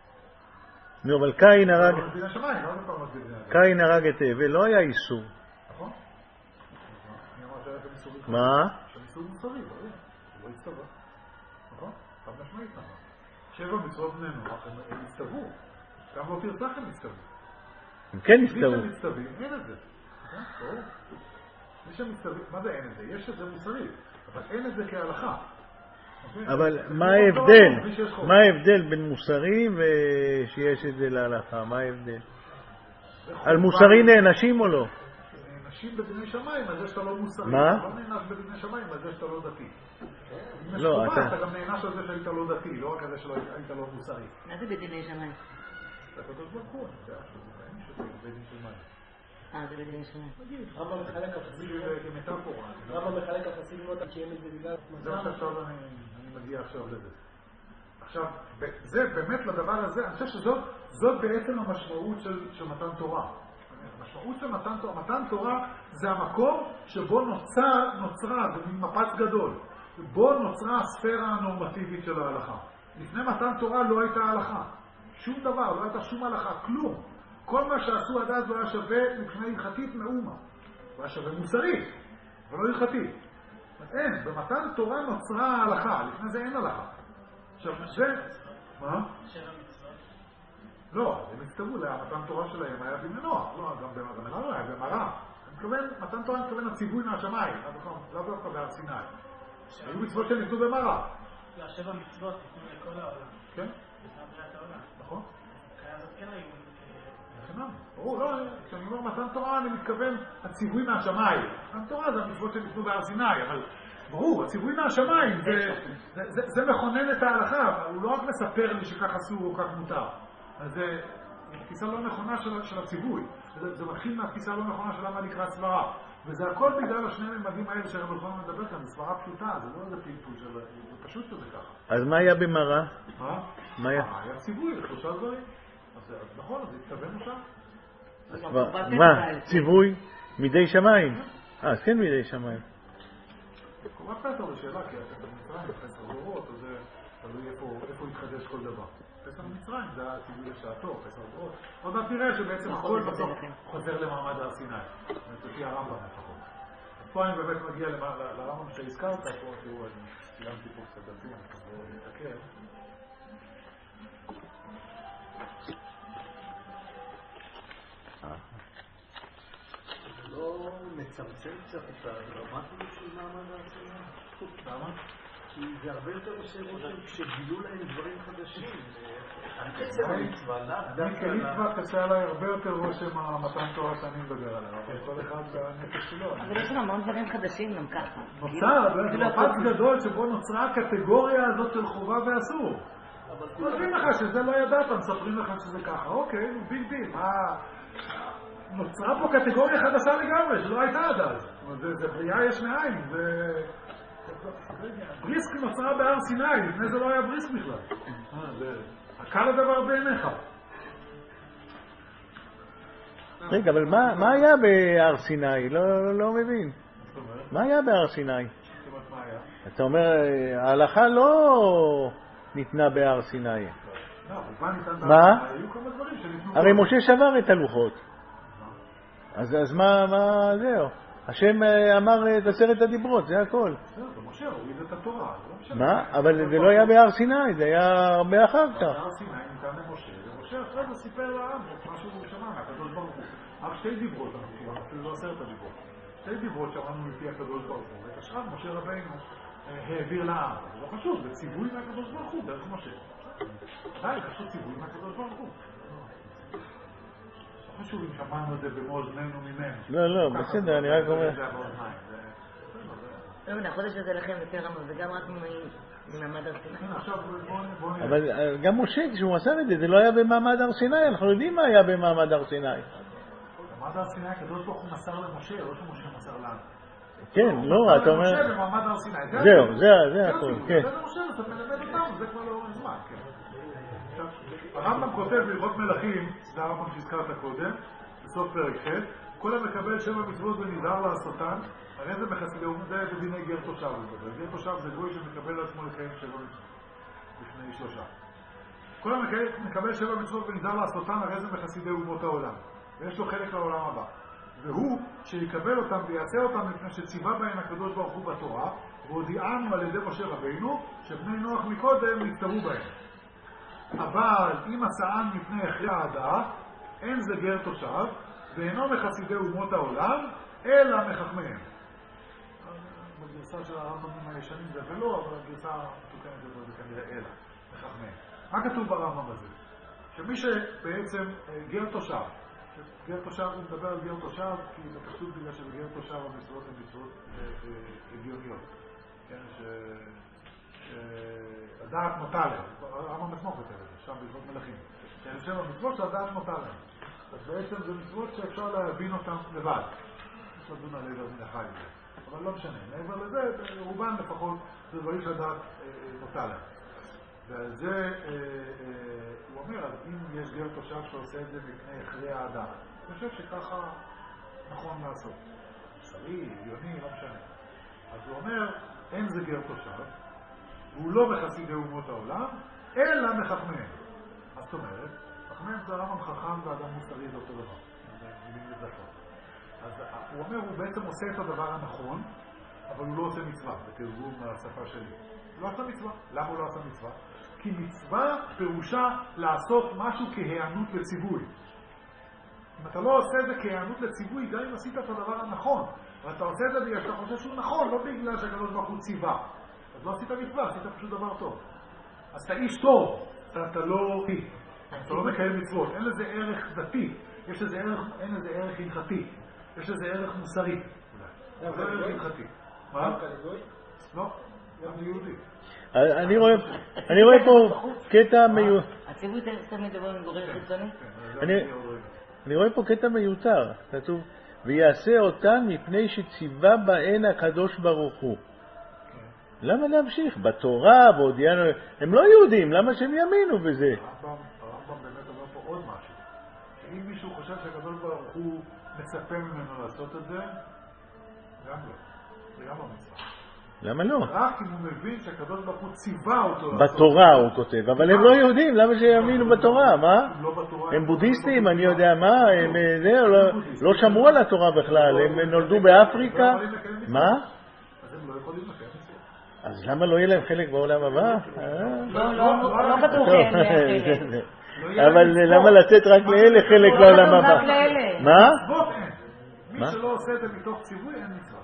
נו, אבל קין הרג... בדיני שמיים, לא בפעם את בדיני. קין הרג את הבל, לא היה איסור. נכון? אני אמר שהיה גם איסור... מה? שם איסור מוסרי, ברור. הוא לא הצטווה. נכון? פעם משמעית נכון. שבע מצוות בני נוח, הם הצטוו. גם לא תרצח הם הצטוו. הם כן הצטוו. בלי שהם הצטווים, אין את זה. ברור. מה זה אין את זה? יש את זה מוסרית, אבל אין את זה כהלכה. אבל מה ההבדל? מה ההבדל בין מוסרי ושיש את זה להלכה? מה ההבדל? על מוסרי נענשים או לא? נענשים בדיני שמיים על זה שאתה לא מוסרי. מה? אתה לא נענש בדיני שמיים על זה שאתה לא דתי. לא, אתה... אתה גם נענש על זה שהיית לא דתי, לא רק על זה שהיית לא מוסרי. מה זה בדיני שמיים? זה הקדוש ברוך הוא, זה בדיני שמיים. אה, זה בדיני שמיים. רבא מחלק החסידות, כמטאפורה. רבא מחלק החסידות, כי הם את זה בגלל... זה מה שעכשיו אני מגיע עכשיו לזה. עכשיו, זה באמת לדבר הזה, אני חושב שזאת בעצם המשמעות של מתן תורה. המשמעות של מתן תורה, מתן תורה זה המקום שבו נוצר, נוצרה, זה מפץ גדול, בו נוצרה הספירה הנורמטיבית של ההלכה. לפני מתן תורה לא הייתה הלכה. שום דבר, לא הייתה שום הלכה, כלום. כל מה שעשו עד אז לא היה שווה מבחינה הלכתית מאומה. לא היה שווה מוסרית, אבל לא הלכתית. אין, במתן תורה נוצרה ההלכה, לפני זה אין הלכה. עכשיו, זה... מה? לא, הם הסתברו, מתן תורה שלהם היה במנוע, לא, גם במנוע היה במראה. אני מתכוון, מתן תורה אני מתכוון הציווי מהשמיים, לא דווקא בהר סיני. היו מצוות שניתנו במראה. השבע מצוות ניתנו לכל העולם. כן? לפני בריאת העולם. נכון. אחרי הזאת כן היו... נכון. ברור, לא, כשאני אומר מתן תורה אני מתכוון הציווי מהשמיים. מתן תורה זה המצוות שניתנו בהר סיני, אבל ברור, הציווי מהשמיים זה מכונן את ההלכה, הוא לא רק מספר לי שכך אסור או כך מותר. אז זה תפיסה לא נכונה של הציווי. זה מתחיל מהתפיסה לא נכונה של למה נקרא סברה. וזה הכל בגלל השני ממדים האלה שהרב אלחנן מדבר כאן, זה סברה פשוטה, זה לא איזה פלפול של... זה פשוט שזה ככה. אז מה היה במראה? מה? מה היה? היה ציווי, שלושה דברים. אז נכון, אז התכוונו שם. מה? ציווי? מידי שמיים? אה, אז כן מידי שמיים. קורא פסר לשאלה, כי אתם במצרים, פסר דורות, אז זה תלוי איפה יתחדש כל דבר. פסר במצרים זה הציווי לשעתו, פסר דורות. עוד מעט נראה שבעצם הכל בסוף חוזר למעמד הר סיני. לפי הרמב"ם לפחות. אז פה אני באמת מגיע לרמב"ם שהזכרת, פה תראו, אני סיימתי פה קצת דפים, אז בואו נתעכב. לא מצמצם קצת את הדרמטיות של מעמד הר סיני? למה? כי זה הרבה יותר עושה רושם כשגילו להם דברים חדשים. עצם המצווה, לאו דווקא... כמצווה קשה עליי הרבה יותר רושם המתן תורה שאני מדבר עליו, אבל כל אחד בנפש שלו. אבל יש לנו המון דברים חדשים גם ככה. נוצר, זה מפץ גדול שבו נוצרה הקטגוריה הזאת של חובה ואסור. מספרים לך שזה לא ידעת, מספרים לך שזה ככה. אוקיי, נו ביג דיל, מה... נוצרה פה קטגוריה חדשה לגמרי, שלא הייתה עד אז. זה בריאה יש מאין, זה... בריסק נוצרה בהר סיני, לפני זה לא היה בריסק בכלל. הקל הדבר בעיניך. רגע, אבל מה היה בהר סיני? לא מבין. מה היה בהר סיני? אתה אומר, ההלכה לא ניתנה בהר סיני. מה? הרי משה שבר את הלוחות. אז מה זהו? השם אמר את עשרת הדיברות, זה הכל. זה משה, הוא הוריד את התורה. מה? אבל זה לא היה בהר סיני, זה היה הרבה אחר כך. בהר סיני ניתן למשה, ומשה אחרי זה סיפר לעם את מה שהוא שמע מהקדוש ברוך הוא. רק שתי דיברות, אפילו לא עשרת הדיברות. שתי דיברות שמענו מפי הקדוש ברוך הוא, ואת השאר משה רבינו העביר לעם. זה לא חשוב, זה ציווי מהקדוש ברוך הוא, דרך משה. די, חשוב ציווי מהקדוש ברוך הוא. חשוב אם שמענו את זה במו אוזנינו ממנו. לא, לא, בסדר, אני רק אומר. לא, החודש הזה לכם יותר רמוז, זה גם רק ממעמד הר סיני. אבל גם משה, כשהוא מסר את זה, זה לא היה במעמד הר סיני, אנחנו יודעים מה היה במעמד הר סיני. במעמד הר סיני, הקדוש ברוך הוא מסר למשה, לא שמשה מסר לנו. כן, לא, אתה אומר... משה במעמד הר סיני. זהו, זה הכל, כן. זה למשה, אתה מלמד אותנו, זה כבר לא זמן, כן. הרמב"ם כותב בהלכות מלכים, זה הרמב"ם שהזכרת קודם, בסוף פרק ח', כל המקבל שבע מצוות ונזהר לעשותן, הרי זה מחסידות, זה בדיני גר תושב. גר תושב זה גוי שמקבל לעצמו לקיים שבע מצוות לפני שלושה. כל המקבל שבע מצוות ונזהר לעשותן, הרי זה מחסידי אומות העולם. ויש לו חלק לעולם הבא. והוא שיקבל אותם ויעשה אותם לפני שציווה בהם הקדוש ברוך הוא בתורה, והודיענו על ידי משה רבינו שבני נוח מקודם נפטרו בהם. אבל אם עשאן מפני הכרע הדעת, אין זה גר תושב, ואינו מחסידי אומות העולם, אלא מחכמיהם. בגרסה של הרמב"מים הישנים זה ולא, אבל הגרסה המתוקנת יותר זה כנראה אלא, מחכמי. מה כתוב ברמב"ם הזה? שמי שבעצם גר תושב, גר תושב, הוא מדבר על גר תושב, כי בפשוט בגלל שבגר תושב המצוות הן מצוות הגיוניות. כן, שהדעת נוטה להם, הרמב"ם עצמו כותב את זה, שם בהלכות מלכים. שאני חושב המצוות שהדעת נוטה להם. אז בעצם זה מצוות שאפשר להבין אותם לבד. יש לדון על עבר מן החי. אבל לא משנה. מעבר לזה, רובן לפחות, זה דברים שהדעת נוטה להם. ועל זה הוא אומר, אז אם יש גר תושב שעושה את זה מפני אחרי האדם, אני חושב שככה נכון לעשות. שרי, הגיוני, לא משנה. אז הוא אומר, אין זה גר תושב, והוא לא מחסידי אומות העולם, אלא מחכמיהם. מה זאת אומרת? חכמיהם זה הרמב"ם חכם ואדם מוסרי זה אותו דבר. מילים נזפות. אז הוא אומר, הוא בעצם עושה את הדבר הנכון, אבל הוא לא עושה מצווה, בתרגום מהשפה שלי. הוא לא עושה מצווה. למה הוא לא עושה מצווה? כי מצווה פירושה לעשות משהו כהיענות לציווי. אם אתה לא עושה את זה כהיענות לציווי, גם אם עשית את הדבר הנכון, אבל אתה עושה את זה בגלל שאתה חושב שהוא נכון, לא בגלל שהקדוש ברוך הוא ציווה. אז לא עשית מצווה, עשית פשוט דבר טוב. אז אתה איש טוב, אתה, אתה לא... אתה לא מקיים מצוות. אין לזה ערך דתי, יש לזה ערך, אין לזה ערך הלכתי, יש לזה ערך מוסרי. זה ערך הלכתי. מה? לא, גם יהודי. אני רואה, אני רואה פה קטע מיותר. הציווי תמיד דבר מגורם חיצוני? אני רואה פה קטע מיותר. כתוב, ויעשה אותן מפני שציווה בהן הקדוש ברוך הוא. למה להמשיך? בתורה, והודיענו, הם לא יהודים, למה שהם יאמינו בזה? הרמב"ם באמת אומר פה עוד משהו. שאם מישהו חושב שהקדוש ברוך הוא מצפה ממנו לעשות את זה, גם לא. זה גם לא מצווה. למה לא? רק אם הוא מבין שהקדוש ברוך הוא ציווה אותו לעשות. בתורה הוא כותב, אבל הם לא יהודים, למה שיאמינו בתורה? מה? הם בודהיסטים, אני יודע מה, הם לא שמעו על התורה בכלל, הם נולדו באפריקה. מה? אז הם לא יכולים לקיים. אז למה לא יהיה להם חלק בעולם הבא? לא בטוחים. אבל למה לתת רק לאלה חלק בעולם הבא? מה? מי שלא עושה את זה מתוך ציווי אין מצווה.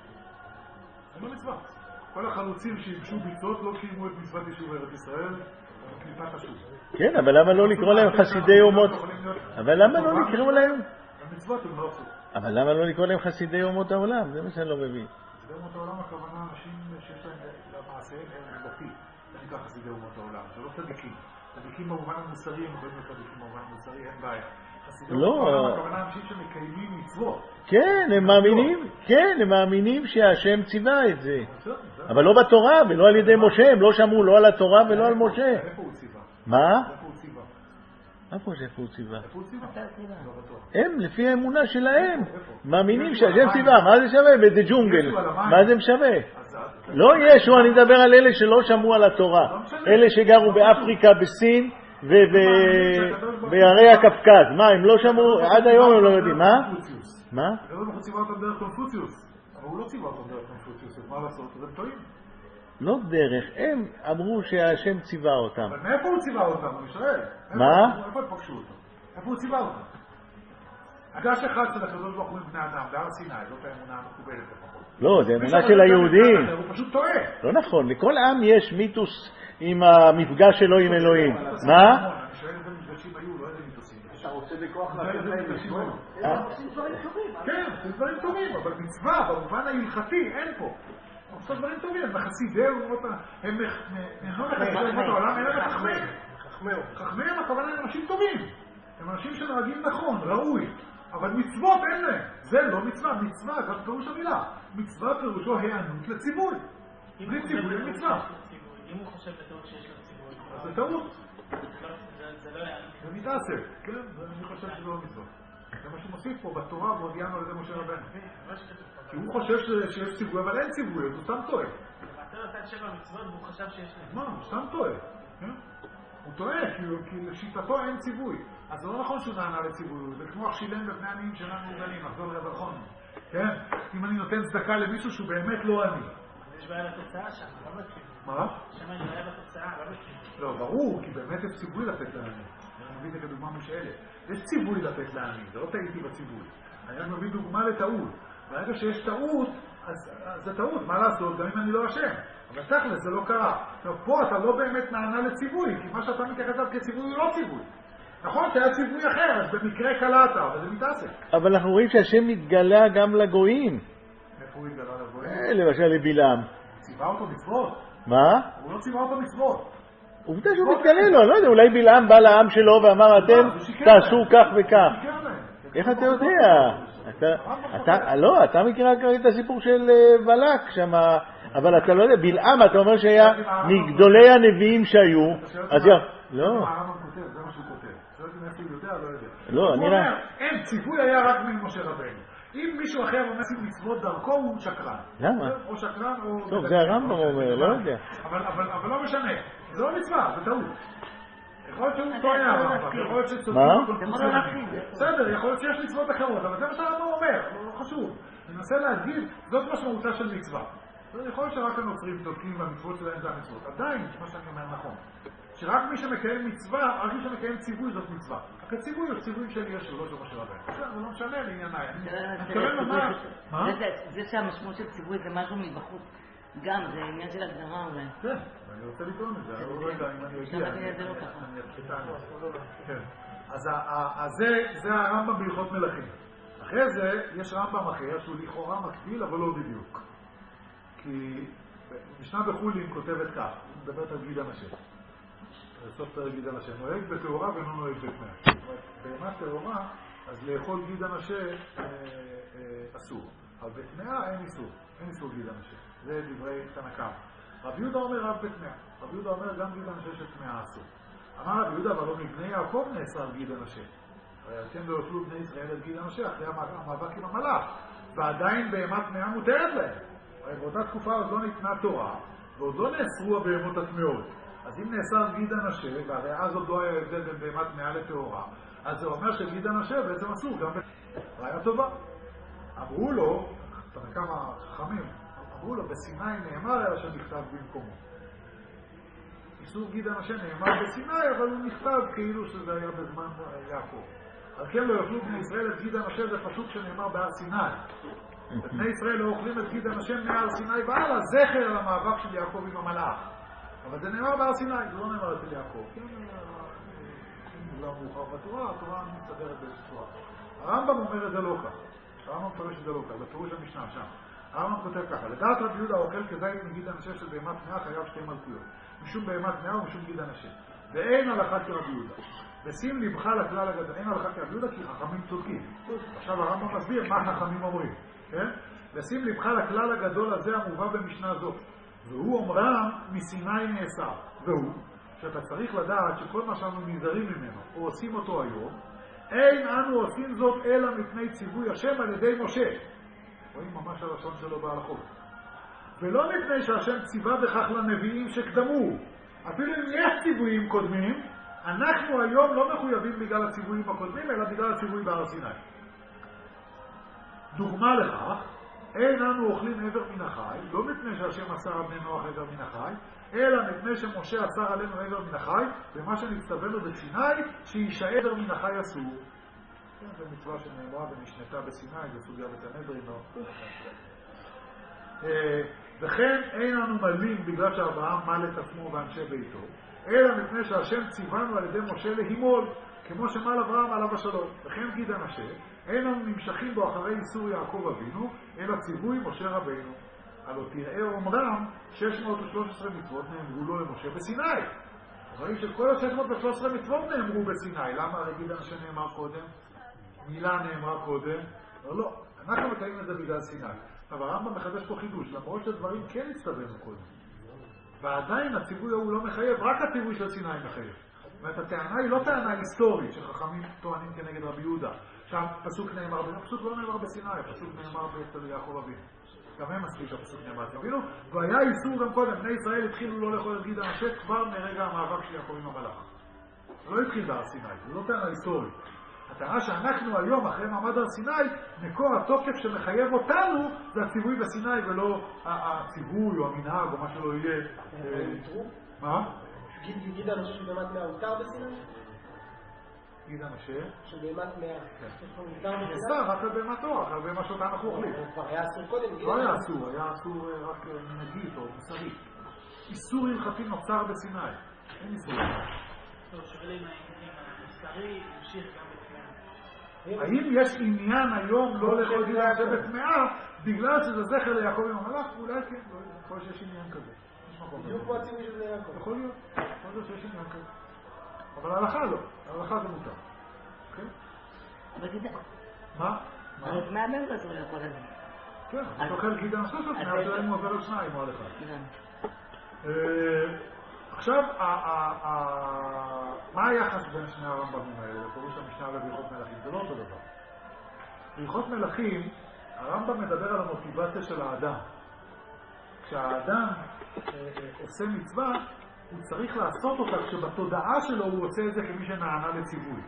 אין לו מצווה. כל החלוצים שיבשו ביצות לא קיימו את מצוות יישוב ארץ ישראל בקליפת השוק. כן, אבל למה לא לקרוא להם חסידי אומות? אבל למה לא לקרוא להם? המצוות הם לא עשו. אבל למה לא לקרוא להם חסידי אומות העולם? זה מה שאני לא מבין. חסידי אומות העולם הכוונה אנשים שיש להם למעשיהם ערך דתי. זה נקרא חסידי אומות העולם. זה לא צדיקים. צדיקים במובן המוסרי הם הרבה צדיקים במובן המוסרי, אין בעיה. חסידי אומות העולם הכוונה אנשים שמקיימים מצוות. כן, הם מאמינים, כן, הם מאמינים שהשם ציווה את זה. אבל לא בתורה ולא על ידי משה, הם לא שמעו לא על התורה ולא על משה. איפה הוא ציווה? מה? איפה הוא ציווה? איפה זה איפה הוא ציווה? איפה הוא ציווה? הם, לפי האמונה שלהם, מאמינים שהשם ציווה. מה זה שווה? באיזה ג'ונגל. מה זה משווה? לא ישו, אני מדבר על אלה שלא שמעו על התורה. אלה שגרו באפריקה, בסין ובערי הקפקז. מה, הם לא שמעו? עד היום הם לא יודעים. מה? מה? הקדוש ברוך הוא ציווה אותם דרך קונפוציוס. אבל הוא לא ציווה אותם דרך קונפוציוס. אז מה לעשות? אז הם טועים. לא דרך, הם אמרו שהשם ציווה אותם. אבל מאיפה הוא ציווה אותם? הוא ישראל. מה? איפה הם פגשו אותם? איפה הוא ציווה אותם? הגש אחד של הקדוש ברוך הוא עם בני אדם, בהר סיני, זאת האמונה המקובלת לפחות. לא, זה אמונה של היהודים. הוא פשוט טועה. לא נכון, לכל עם יש מיתוס עם המפגש שלו עם אלוהים. מה? אני שואל איזה מפגשים היו, לא איזה מיתוסים. אתה רוצה בכוח לתת להם לשמוע? הם עושים דברים טובים. כן, עושים דברים טובים, אבל מצווה, במובן ההלכתי, אין פה. הם עושים דברים טובים, הם חסידי אומות הם לא מחסידי אומות העולם, הם מחכמיהם. חכמיהם הכוונה הם אנשים טובים. הם אנשים שנוהגים נכון, ראוי. אבל מצוות אין להם. זה לא מצווה. מצווה, גם פירוש המילה. מצווה פירושו הענות לציווי. בלי ציווי אין מצווה. אם הוא חושב בטעות שיש לו ציווי. אז זה טעות. זה לא יענה. זה מתעסק, כן? אני חושב שזה לא מצווה. זה מה שהוא מוסיף פה, בתורה והודיענו על ידי משה רבנו. כי הוא חושב שיש ציווי, אבל אין ציווי, אז הוא סתם טועה. אתה נתן שבע מצוות והוא חשב שיש להם. מה? הוא סתם טועה. הוא טועה, כי לשיטתו אין ציווי. אז זה לא נכון שהוא נענה לציווי. זה כמו שילם בבני עניים שאינם מאורגנים, נחזור לרבחון. כן? אם אני נותן צדקה למישהו שהוא באמת לא עני. יש בעיה בתוצאה שם, לא בציווי. מה? שם יש בעיה בתוצאה, לא בציווי. לא, ברור, כי באמת יש ציווי לתת לעני. אני מביא את זה כדוגמה משאלת. יש ציווי לתת לעני, זה לא טעיתי בציווי. אני רק מביא דוגמה לטעות. ברגע שיש טעות, אז זה טעות, מה לעשות, גם אם אני לא אשם. אבל תכל'ס זה לא קרה. עכשיו, פה אתה לא באמת נענה לציווי, כי מה שאתה מתייחס אליו כציווי הוא לא ציווי. נכון שהיה ציווי אחר, אז במקרה קלעת, אבל זה מתעסק. אבל אנחנו רואים שהשם מתגלה גם לגויים. איפה הוא התגלה לגויים? למשל לבלעם. ציווה אותו מצוות. מה? הוא לא ציווה אותו מצוות. עובדה שהוא מתגלה לו, לא יודע, אולי בלעם בא לעם שלו ואמר אתם תעשו כך וכך. איך אתה יודע? אתה, לא, אתה מכיר את הסיפור של בלק שם, אבל אתה לא יודע, בלעם אתה אומר שהיה מגדולי הנביאים שהיו, אז יא, לא. זה מה שהוא כותב. שואלת אם איפה הוא יודע, לא יודע. לא, אני אומר, אין, ציווי היה רק ממשה רבנו. אם מישהו אחר אומר מצוות דרכו, הוא שקרן. למה? או שקרן או... טוב, זה הרמב"ם אומר, לא יודע. אבל לא משנה, זה לא מצווה, זה טעות. יכול להיות שהוא טועה הרמב"ם, יכול להיות שצודקים... מה? בסדר, יכול להיות שיש מצוות אחרות, אבל זה מה שהרמב"ם אומר, לא חשוב. אני מנסה להגיד, זאת משמעותה של מצווה. יכול להיות שרק הנוצרים צודקים במצוות שלהם זה המצוות. עדיין, מה שאני אומר נכון. שרק מי שמקיים מצווה, רק מי שמקיים ציווי זאת מצווה. רק הציווי הוא ציווי שלי יש לו, לא של משה רבנו. זה לא משנה לענייניי. אני מתכוון לומר... זה שהמשמעות של ציווי זה משהו מבחוץ. גם, זה עניין של הגדרה אולי. כן, אני רוצה לטעון את זה. רגע, אם אני אגיע, אני אתחיל כן. אז זה הרמב"ם בהלכות מלכים. אחרי זה יש רמב"ם אחר שהוא לכאורה מקביל, אבל לא בדיוק. כי משנה בחולין כותבת כך, היא מדברת על גיד הנשם. בסוף פרק גיד הנשם. נוהג בתאורה ולא נוהג בטמאה. בהמה תאורה, אז לאכול גיד הנשם אסור. אבל בטמאה אין איסור. אין איסור גיד הנשם. זה דברי תנא קמא. רבי יהודה אומר רק בטמאה. רבי יהודה אומר גם גיד הנשם של טמאה אסור. אמר רבי יהודה, אבל לא מבני יעקב נאסר גיד הנשם. הרי אתם לא יאכלו בני ישראל את גיד הנשם אחרי המאבק עם המלאך. ועדיין בהמה טמאה מותרת להם. הרי באותה תקופה עוד לא ניתנה תורה, ועוד לא נאסרו הבהמות הטמאות. אז אם נאסר גיד הנשם, והרי אז עוד לא היה הבדל בין בהמה טמאה לטהורה, אז זה אומר שגיד הנשם בעצם אסור גם ראיה טובה. אמרו לו, תנא קמא חכמים, אמרו לו, בסיני נאמר היה שנכתב במקומו. איסור גיד הנשם נאמר בסיני, אבל הוא נכתב כאילו שזה היה בזמן יעקב. על כן לא יאכלו בני ישראל את גיד הנשם, זה פסוק שנאמר בהר סיני. בני ישראל לא אוכלים את גיד הנשם מהר סיני והלאה, זכר על המאבק של יעקב עם המלאך. אבל זה נאמר בהר סיני, זה לא נאמר אצל יעקב. כן, אם לא מאוחר בתורה, התורה מסתדרת באיזו צורה. הרמב"ם אומר את זה לא כך. הרמב"ם מפרש את זה לא כך, בפירוש המשנה שם. הרמב"ם כותב ככה, לדעת רבי יהודה האוכל כזית מגיד הנשם של בהמה טמאה חייב שתי מלכויות. משום בהמה טמאה ומשום גיד הנשם. ואין הלכה כרבי יהודה. ושים לבך לכלל הגדול, אין הלכה כרבי יהודה כי חכמים צודקים. עכשיו הרמב"ם מסביר מה חכמים אומרים. כן? ושים לבך לכלל הגדול הזה המובא במשנה זו. והוא אומרם מסיני נאסר. והוא, שאתה צריך לדעת שכל מה שאנו נזהרים ממנו, או עושים אותו היום, אין אנו עושים זאת אלא מפני ציווי השם על ידי משה. רואים ממש הלשון שלו בהלכות. ולא מפני שהשם ציווה בכך לנביאים שקדמו. אפילו אם יש ציוויים קודמים, אנחנו היום לא מחויבים בגלל הציוויים הקודמים, אלא בגלל הציווי בהר סיני. דוגמה לכך, אין אנו אוכלים עבר מן החי, לא מפני שהשם אסר על בני נוח עבר מן החי, אלא מפני שמשה אסר עלינו עבר מן החי, ומה שנצטווינו בסיני, שישאר מן החי אסור. זו מצווה שנאמרה ונשנתה בסיני, זו סוגיה בסנהדרין. וכן אין אנו מלאים בגלל שאברהם מל את עצמו ואנשי ביתו, אלא מפני שהשם ציוונו על ידי משה להימול, כמו שמל אברהם עליו השלום. וכן גיד הנשם, אין אנו נמשכים בו אחרי איסור יעקב אבינו, אלא ציווי משה רבינו. הלא תראה אומרם, שש מאות ושלוש עשרה מצוות נאמרו לו למשה בסיני. רואים שכל ה-שש מאות ושלוש עשרה מצוות נאמרו בסיני. למה הרי גיד הנשם נאמר קודם? מילה נאמרה קודם? לא, לא. אנחנו מקיים את זה בגלל סיני. אבל הרמב"ם מחדש פה חידוש, למרות שדברים כן הצטווינו קודם. ועדיין הציווי הוא לא מחייב, רק הציווי של סיני מחייב. זאת אומרת, הטענה היא לא טענה היסטורית שחכמים טוענים כנגד רבי יהודה. שם פסוק נאמר, פסוק לא נאמר בסיני, פסוק נאמר אצל יעקב אבינו. גם הם מספיק שהפסוק נאמר אבינו, והיה איסור גם קודם, בני ישראל התחילו לא לאכול את גיד הנשם כבר מרגע המאבק של יעקב עם המלאך. זה לא התחיל בהר סיני, זה לא טענה היסטורית. הטענה שאנחנו היום אחרי מעמד הר סיני, מקור התוקף שמחייב אותנו זה הציווי בסיני ולא הציווי או המנהג או מה שלא יהיה. מה? גיד הנשם שבאמת מהאותר בסיני? גיד אנשה? שבהמת מאה. נאסר רק על בהמת אורח, על בהמה שאותה אנחנו אוכלים. הוא כבר היה אסור קודם. לא היה אסור, היה אסור רק מנהגית או מוסרית. איסור הלכתי נוצר בסיני. אין איסור. טוב, שואל אם המסרי המשיך גם בטמאה. האם יש עניין היום לא לאכול גיד אנשה בטמאה בגלל שזה זכר ליעקב עם המלאך? אולי כן, יכול להיות שיש עניין כזה. בדיוק כמו הציווי של יעקב. יכול להיות, יכול להיות שיש עניין כזה. אבל ההלכה לא, ההלכה זה מותר. אבל גיד... מה? אבל טמאה מהם לא אסור לאכול את זה. כן, אתה אוכל גיד אנשה של טמאה שלהם הוא עובר על שניים או על אחד. עכשיו, מה היחס בין שני הרמב"מים האלה, לפירוש המשנה ובהלכות מלכים? זה לא אותו דבר. בהלכות מלכים, הרמב"ם מדבר על המוטיבציה של האדם. כשהאדם עושה מצווה, הוא צריך לעשות אותה כשבתודעה שלו הוא עושה את זה כמי שנענה לציווי.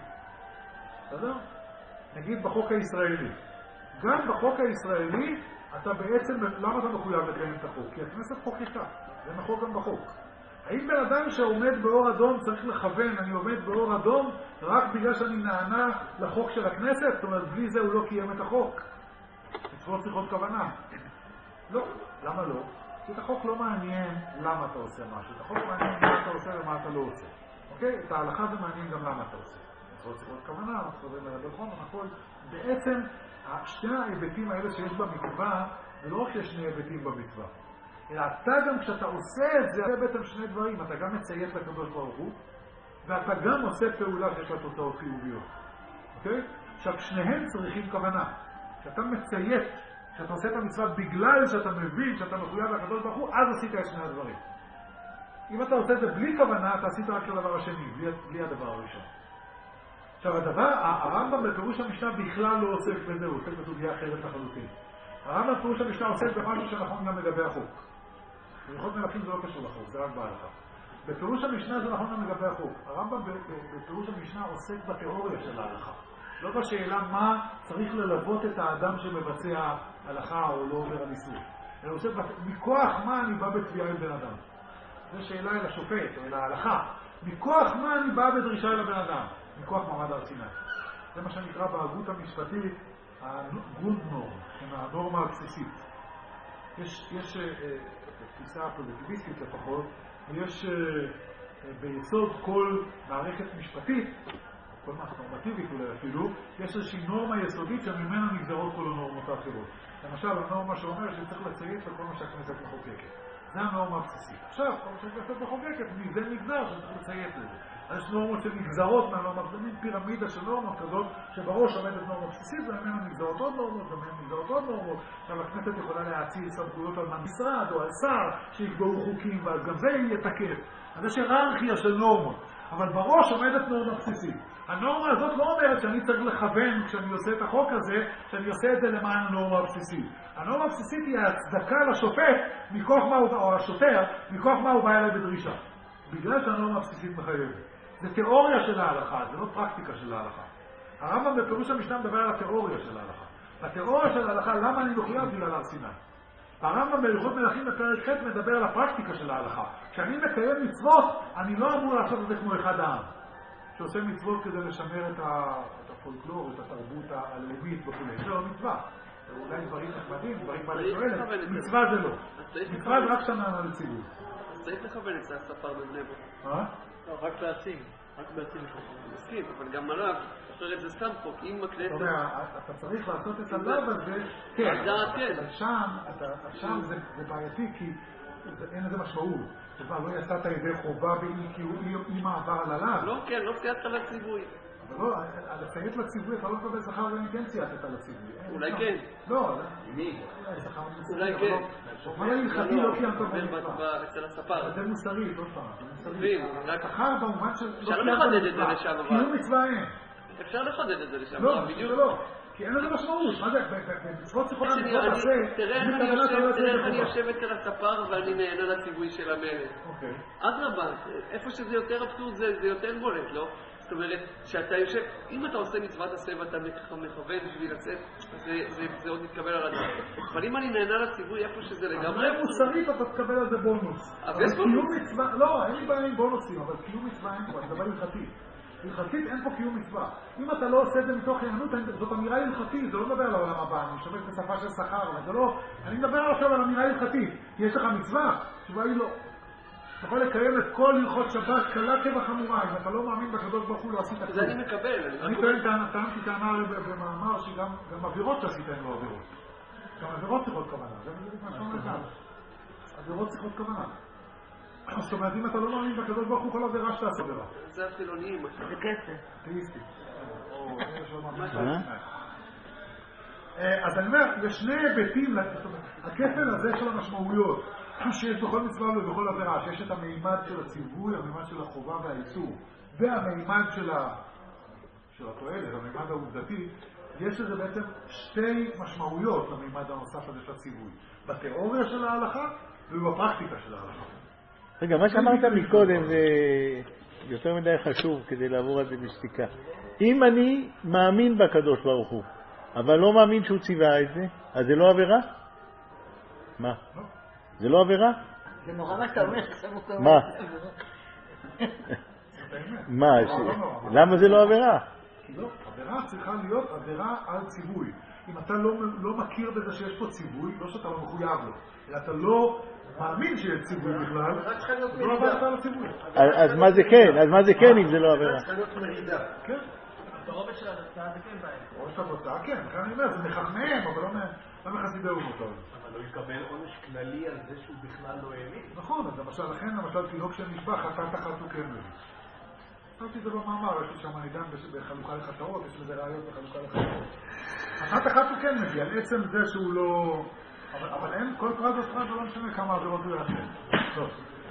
בסדר? נגיד בחוק הישראלי. גם בחוק הישראלי, אתה בעצם, למה אתה מחויב לקיים את החוק? כי הכנסת חוקקה. זה נכון גם בחוק. האם בן אדם שעומד באור אדום צריך לכוון, אני עומד באור אדום רק בגלל שאני נענה לחוק של הכנסת? זאת אומרת, בלי זה הוא לא קיים את החוק. מצוות צריכות כוונה. לא. למה לא? כי את החוק לא מעניין למה אתה עושה משהו. את החוק מעניין מה אתה עושה ומה אתה לא עושה. אוקיי? את ההלכה זה מעניין גם למה אתה עושה. מצוות צריכות כוונה, מצוות בלחון, הכל. בעצם, שני ההיבטים האלה שיש במצווה, זה לא רק שיש שני היבטים במצווה. אלא אתה גם כשאתה עושה את זה, זה בעצם שני דברים. אתה גם מציית לקדוש ברוך הוא, ואתה גם עושה פעולה שיש לה תוצאות חיוביות. אוקיי? עכשיו, שניהם צריכים כוונה. כשאתה מציית, כשאתה עושה את המצווה בגלל שאתה מבין שאתה מחויב לקדוש ברוך הוא, אז עשית את שני הדברים. אם אתה עושה את זה בלי כוונה, אתה עשית רק את הדבר השני, בלי, בלי הדבר הראשון. עכשיו, הדבר, הרמב"ם בפירוש המשנה בכלל לא עוסק בזה, הוא עוסק בסוגיה אחרת לחלוטין. הרמב"ם בפירוש המשנה עוסק במשהו שנכון גם לגבי החוק. בהלכות מלכים זה לא קשור לחוק, זה רק בהלכה. בפירוש המשנה זה נכון גם לגבי החוק. הרמב"ם בפירוש המשנה עוסק בתיאוריה של ההלכה. לא בשאלה מה צריך ללוות את האדם שמבצע הלכה או לא עובר הניסוי. אלא עוסק מכוח מה אני בא בתביעה אל בן אדם. זו שאלה אל השופט או אל ההלכה. מכוח מה אני בא בדרישה אל הבן אדם? מכוח מעמד הר סיני. זה מה שנקרא בהגות המשפטית הגונדנורם, הנורמה הבסיסית. יש, יש תפיסה פוזיטיביסטית לפחות, יש ביסוד כל מערכת משפטית, כל מערכת נורמטיבית אולי אפילו, יש איזושהי נורמה יסודית שממנה נגזרות כל הנורמות האחרות. למשל, הנורמה שאומר שצריך לציית לכל מה שהכנסת מחוקקת. זה הנורמה הבסיסית. עכשיו, כל מה שהכנסת מחוקקת, מזה נגזר שצריך לציית לזה. יש נורמות שנגזרות מהנורמה, זה מין פירמידה של נורמות כזאת, שבראש עומדת נורמה בסיסית, וממנה נגזרות עוד נורמות, וממנה נגזרות עוד נורמות. עכשיו, הכנסת יכולה להציל סמכויות על משרד או על שר שיקבעו חוקים, ואז גם זה יתקף. אז יש היררכיה של נורמות, אבל בראש עומדת נורמה בסיסית. הנורמה הזאת לא אומרת שאני צריך לכוון כשאני עושה את החוק הזה, שאני עושה את זה למען הנורמה הבסיסית. הנורמה הבסיסית היא ההצדקה לשופט, מכוח מה הוא, או השוטר, מכוח מה הוא בא אליי בדרישה. בגלל שהנורמה הבסיסית מחייבת. זה תיאוריה של ההלכה, זה לא פרקטיקה של ההלכה. הרמב"ם בפירוש המשנה מדבר על התיאוריה של ההלכה. התיאוריה של ההלכה, למה אני מחויב בגלל הר סיני? הרמב"ם בהלכות מלכים בפרק ח' מדבר על הפרקטיקה של ההלכה. כשאני מקיים מצוות, אני לא אמור לעשות את זה כמו אחד העם, שעושה מצוות כדי לשמר את הפולקלור, את התרבות הלאומית וכו'. זה לא מצווה. אולי דברים נחמדים, דברים בעלי תועלת. מצווה זה לא. מצווה זה רק שנה על ציבור. אז צריך לכוון את זה הספר בבני ברק. מה? לא, רק בעצים. רק בעצים. מסכים, אבל גם עליו, אחרת זה סתם חוק. אם הכנסת... אתה אומר, אתה צריך לעשות את הלב הזה, כן. אבל שם זה בעייתי, כי אין לזה משמעות. כבר לא יצאת ידי חובה באי מעבר על הלב. לא, כן, לא צייתת לציווי. אבל לא, לציית לציווי, אתה לא מקבל שכר גם אם כן צייתת לציווי. אולי כן. לא, מי? אולי כן. מה להלכתי לא קיימת במצווה? אצל הספר. זה מוסרי, לא פעם. שכר במובן של... אפשר לחדד את זה לשם, אבל... קיום מצווה אין. אפשר לחדד את זה לשם, לא, זה לא. כי אין לזה משמעות. מה זה? במצוות צריכות למצוות עשה. תראה איך אני יושב אצל הספר ואני נהנה לציווי של המלך. אוקיי. אדרבה, איפה שזה יותר אבסורד זה יותר בולט, לא? זאת אומרת, שאתה יושב, אם אתה עושה מצוות עשה ואתה מכוון בשביל לצאת, זה עוד מתקבל על הדבר. אבל אם אני נהנה לציווי איפה שזה לגמרי... אבל מוסרית אתה תקבל על זה בונוס. אבל קיום מצווה... לא, אין לי בעיה עם בונוסים, אבל קיום מצווה אין פה, זה דבר הלכתי. הלכתית אין פה קיום מצווה. אם אתה לא עושה את זה מתוך הענות, זאת אמירה הלכתית, זה לא מדבר על העולם הבא, אני משתמש בשפה של שכר, אבל זה לא... אני מדבר עכשיו על אמירה הלכתית. יש לך מצווה? התשובה היא לא. אתה יכול לקיים את כל הלכות שבת קלה כבחמורה, אם אתה לא מאמין בקדוש ברוך הוא לא עשית כלום. זה אני מקבל. אני טענתי טענה במאמר שגם עבירות שעשית הן לא עבירות. גם עבירות צריכות כוונה, זה בדיוק מה שאומר כאן. עבירות צריכות כוונה. זאת אומרת, אם אתה לא מאמין בקדוש ברוך הוא, כל עבירה שתעשה עבירה. זה החילוניים. זה כסף. אתאיסטי. אז אני אומר, יש שני היבטים, הכפל הזה של המשמעויות, שיש בכל מצווה ובכל עבירה, שיש את המימד של הציווי, המימד של החובה והאיסור, והמימד של התועלת, המימד העובדתי, יש לזה בעצם שתי משמעויות למימד הנוסף הזה של הציווי, בתיאוריה של ההלכה ובפרקטיקה של ההלכה. רגע, מה שאמרת מקודם זה יותר מדי חשוב כדי לעבור על זה בשתיקה. אם אני מאמין בקדוש ברוך הוא, אבל לא מאמין שהוא ציווה את זה, אז זה לא עבירה? מה? זה לא עבירה? זה נורא מה שאתה אומר. מה? מה? למה זה לא עבירה? כי לא, עבירה צריכה להיות עבירה על ציווי. אם אתה לא מכיר בזה שיש פה ציווי, לא שאתה לא מחויב לו, אלא אתה לא מאמין שיש ציווי בכלל, אז לא עברת על הציווי. אז מה זה כן? אז מה זה כן אם זה לא עבירה? צריכה להיות מרידה. כן. ברובד של התוצאה זה כן בעיה. ברובד של התוצאה כן, לכן אני אומר, זה מחכמם, אבל לא מחסידי אומות. אבל לא יקבל עונש כללי על זה שהוא בכלל לא האמין. נכון, אז למשל, לכן למשל תינוק שנשבע, חטאת אחת הוא כן מביא. חשבתי את זה במאמר, יש לי שם נידן בחלוקה לחטאות, יש לזה ראיות בחלוקה לחטאות. אחת אחת הוא כן מביא, על עצם זה שהוא לא... אבל אין, כל פרט ופרט ולא משנה כמה עבירות הוא יעשה. טוב.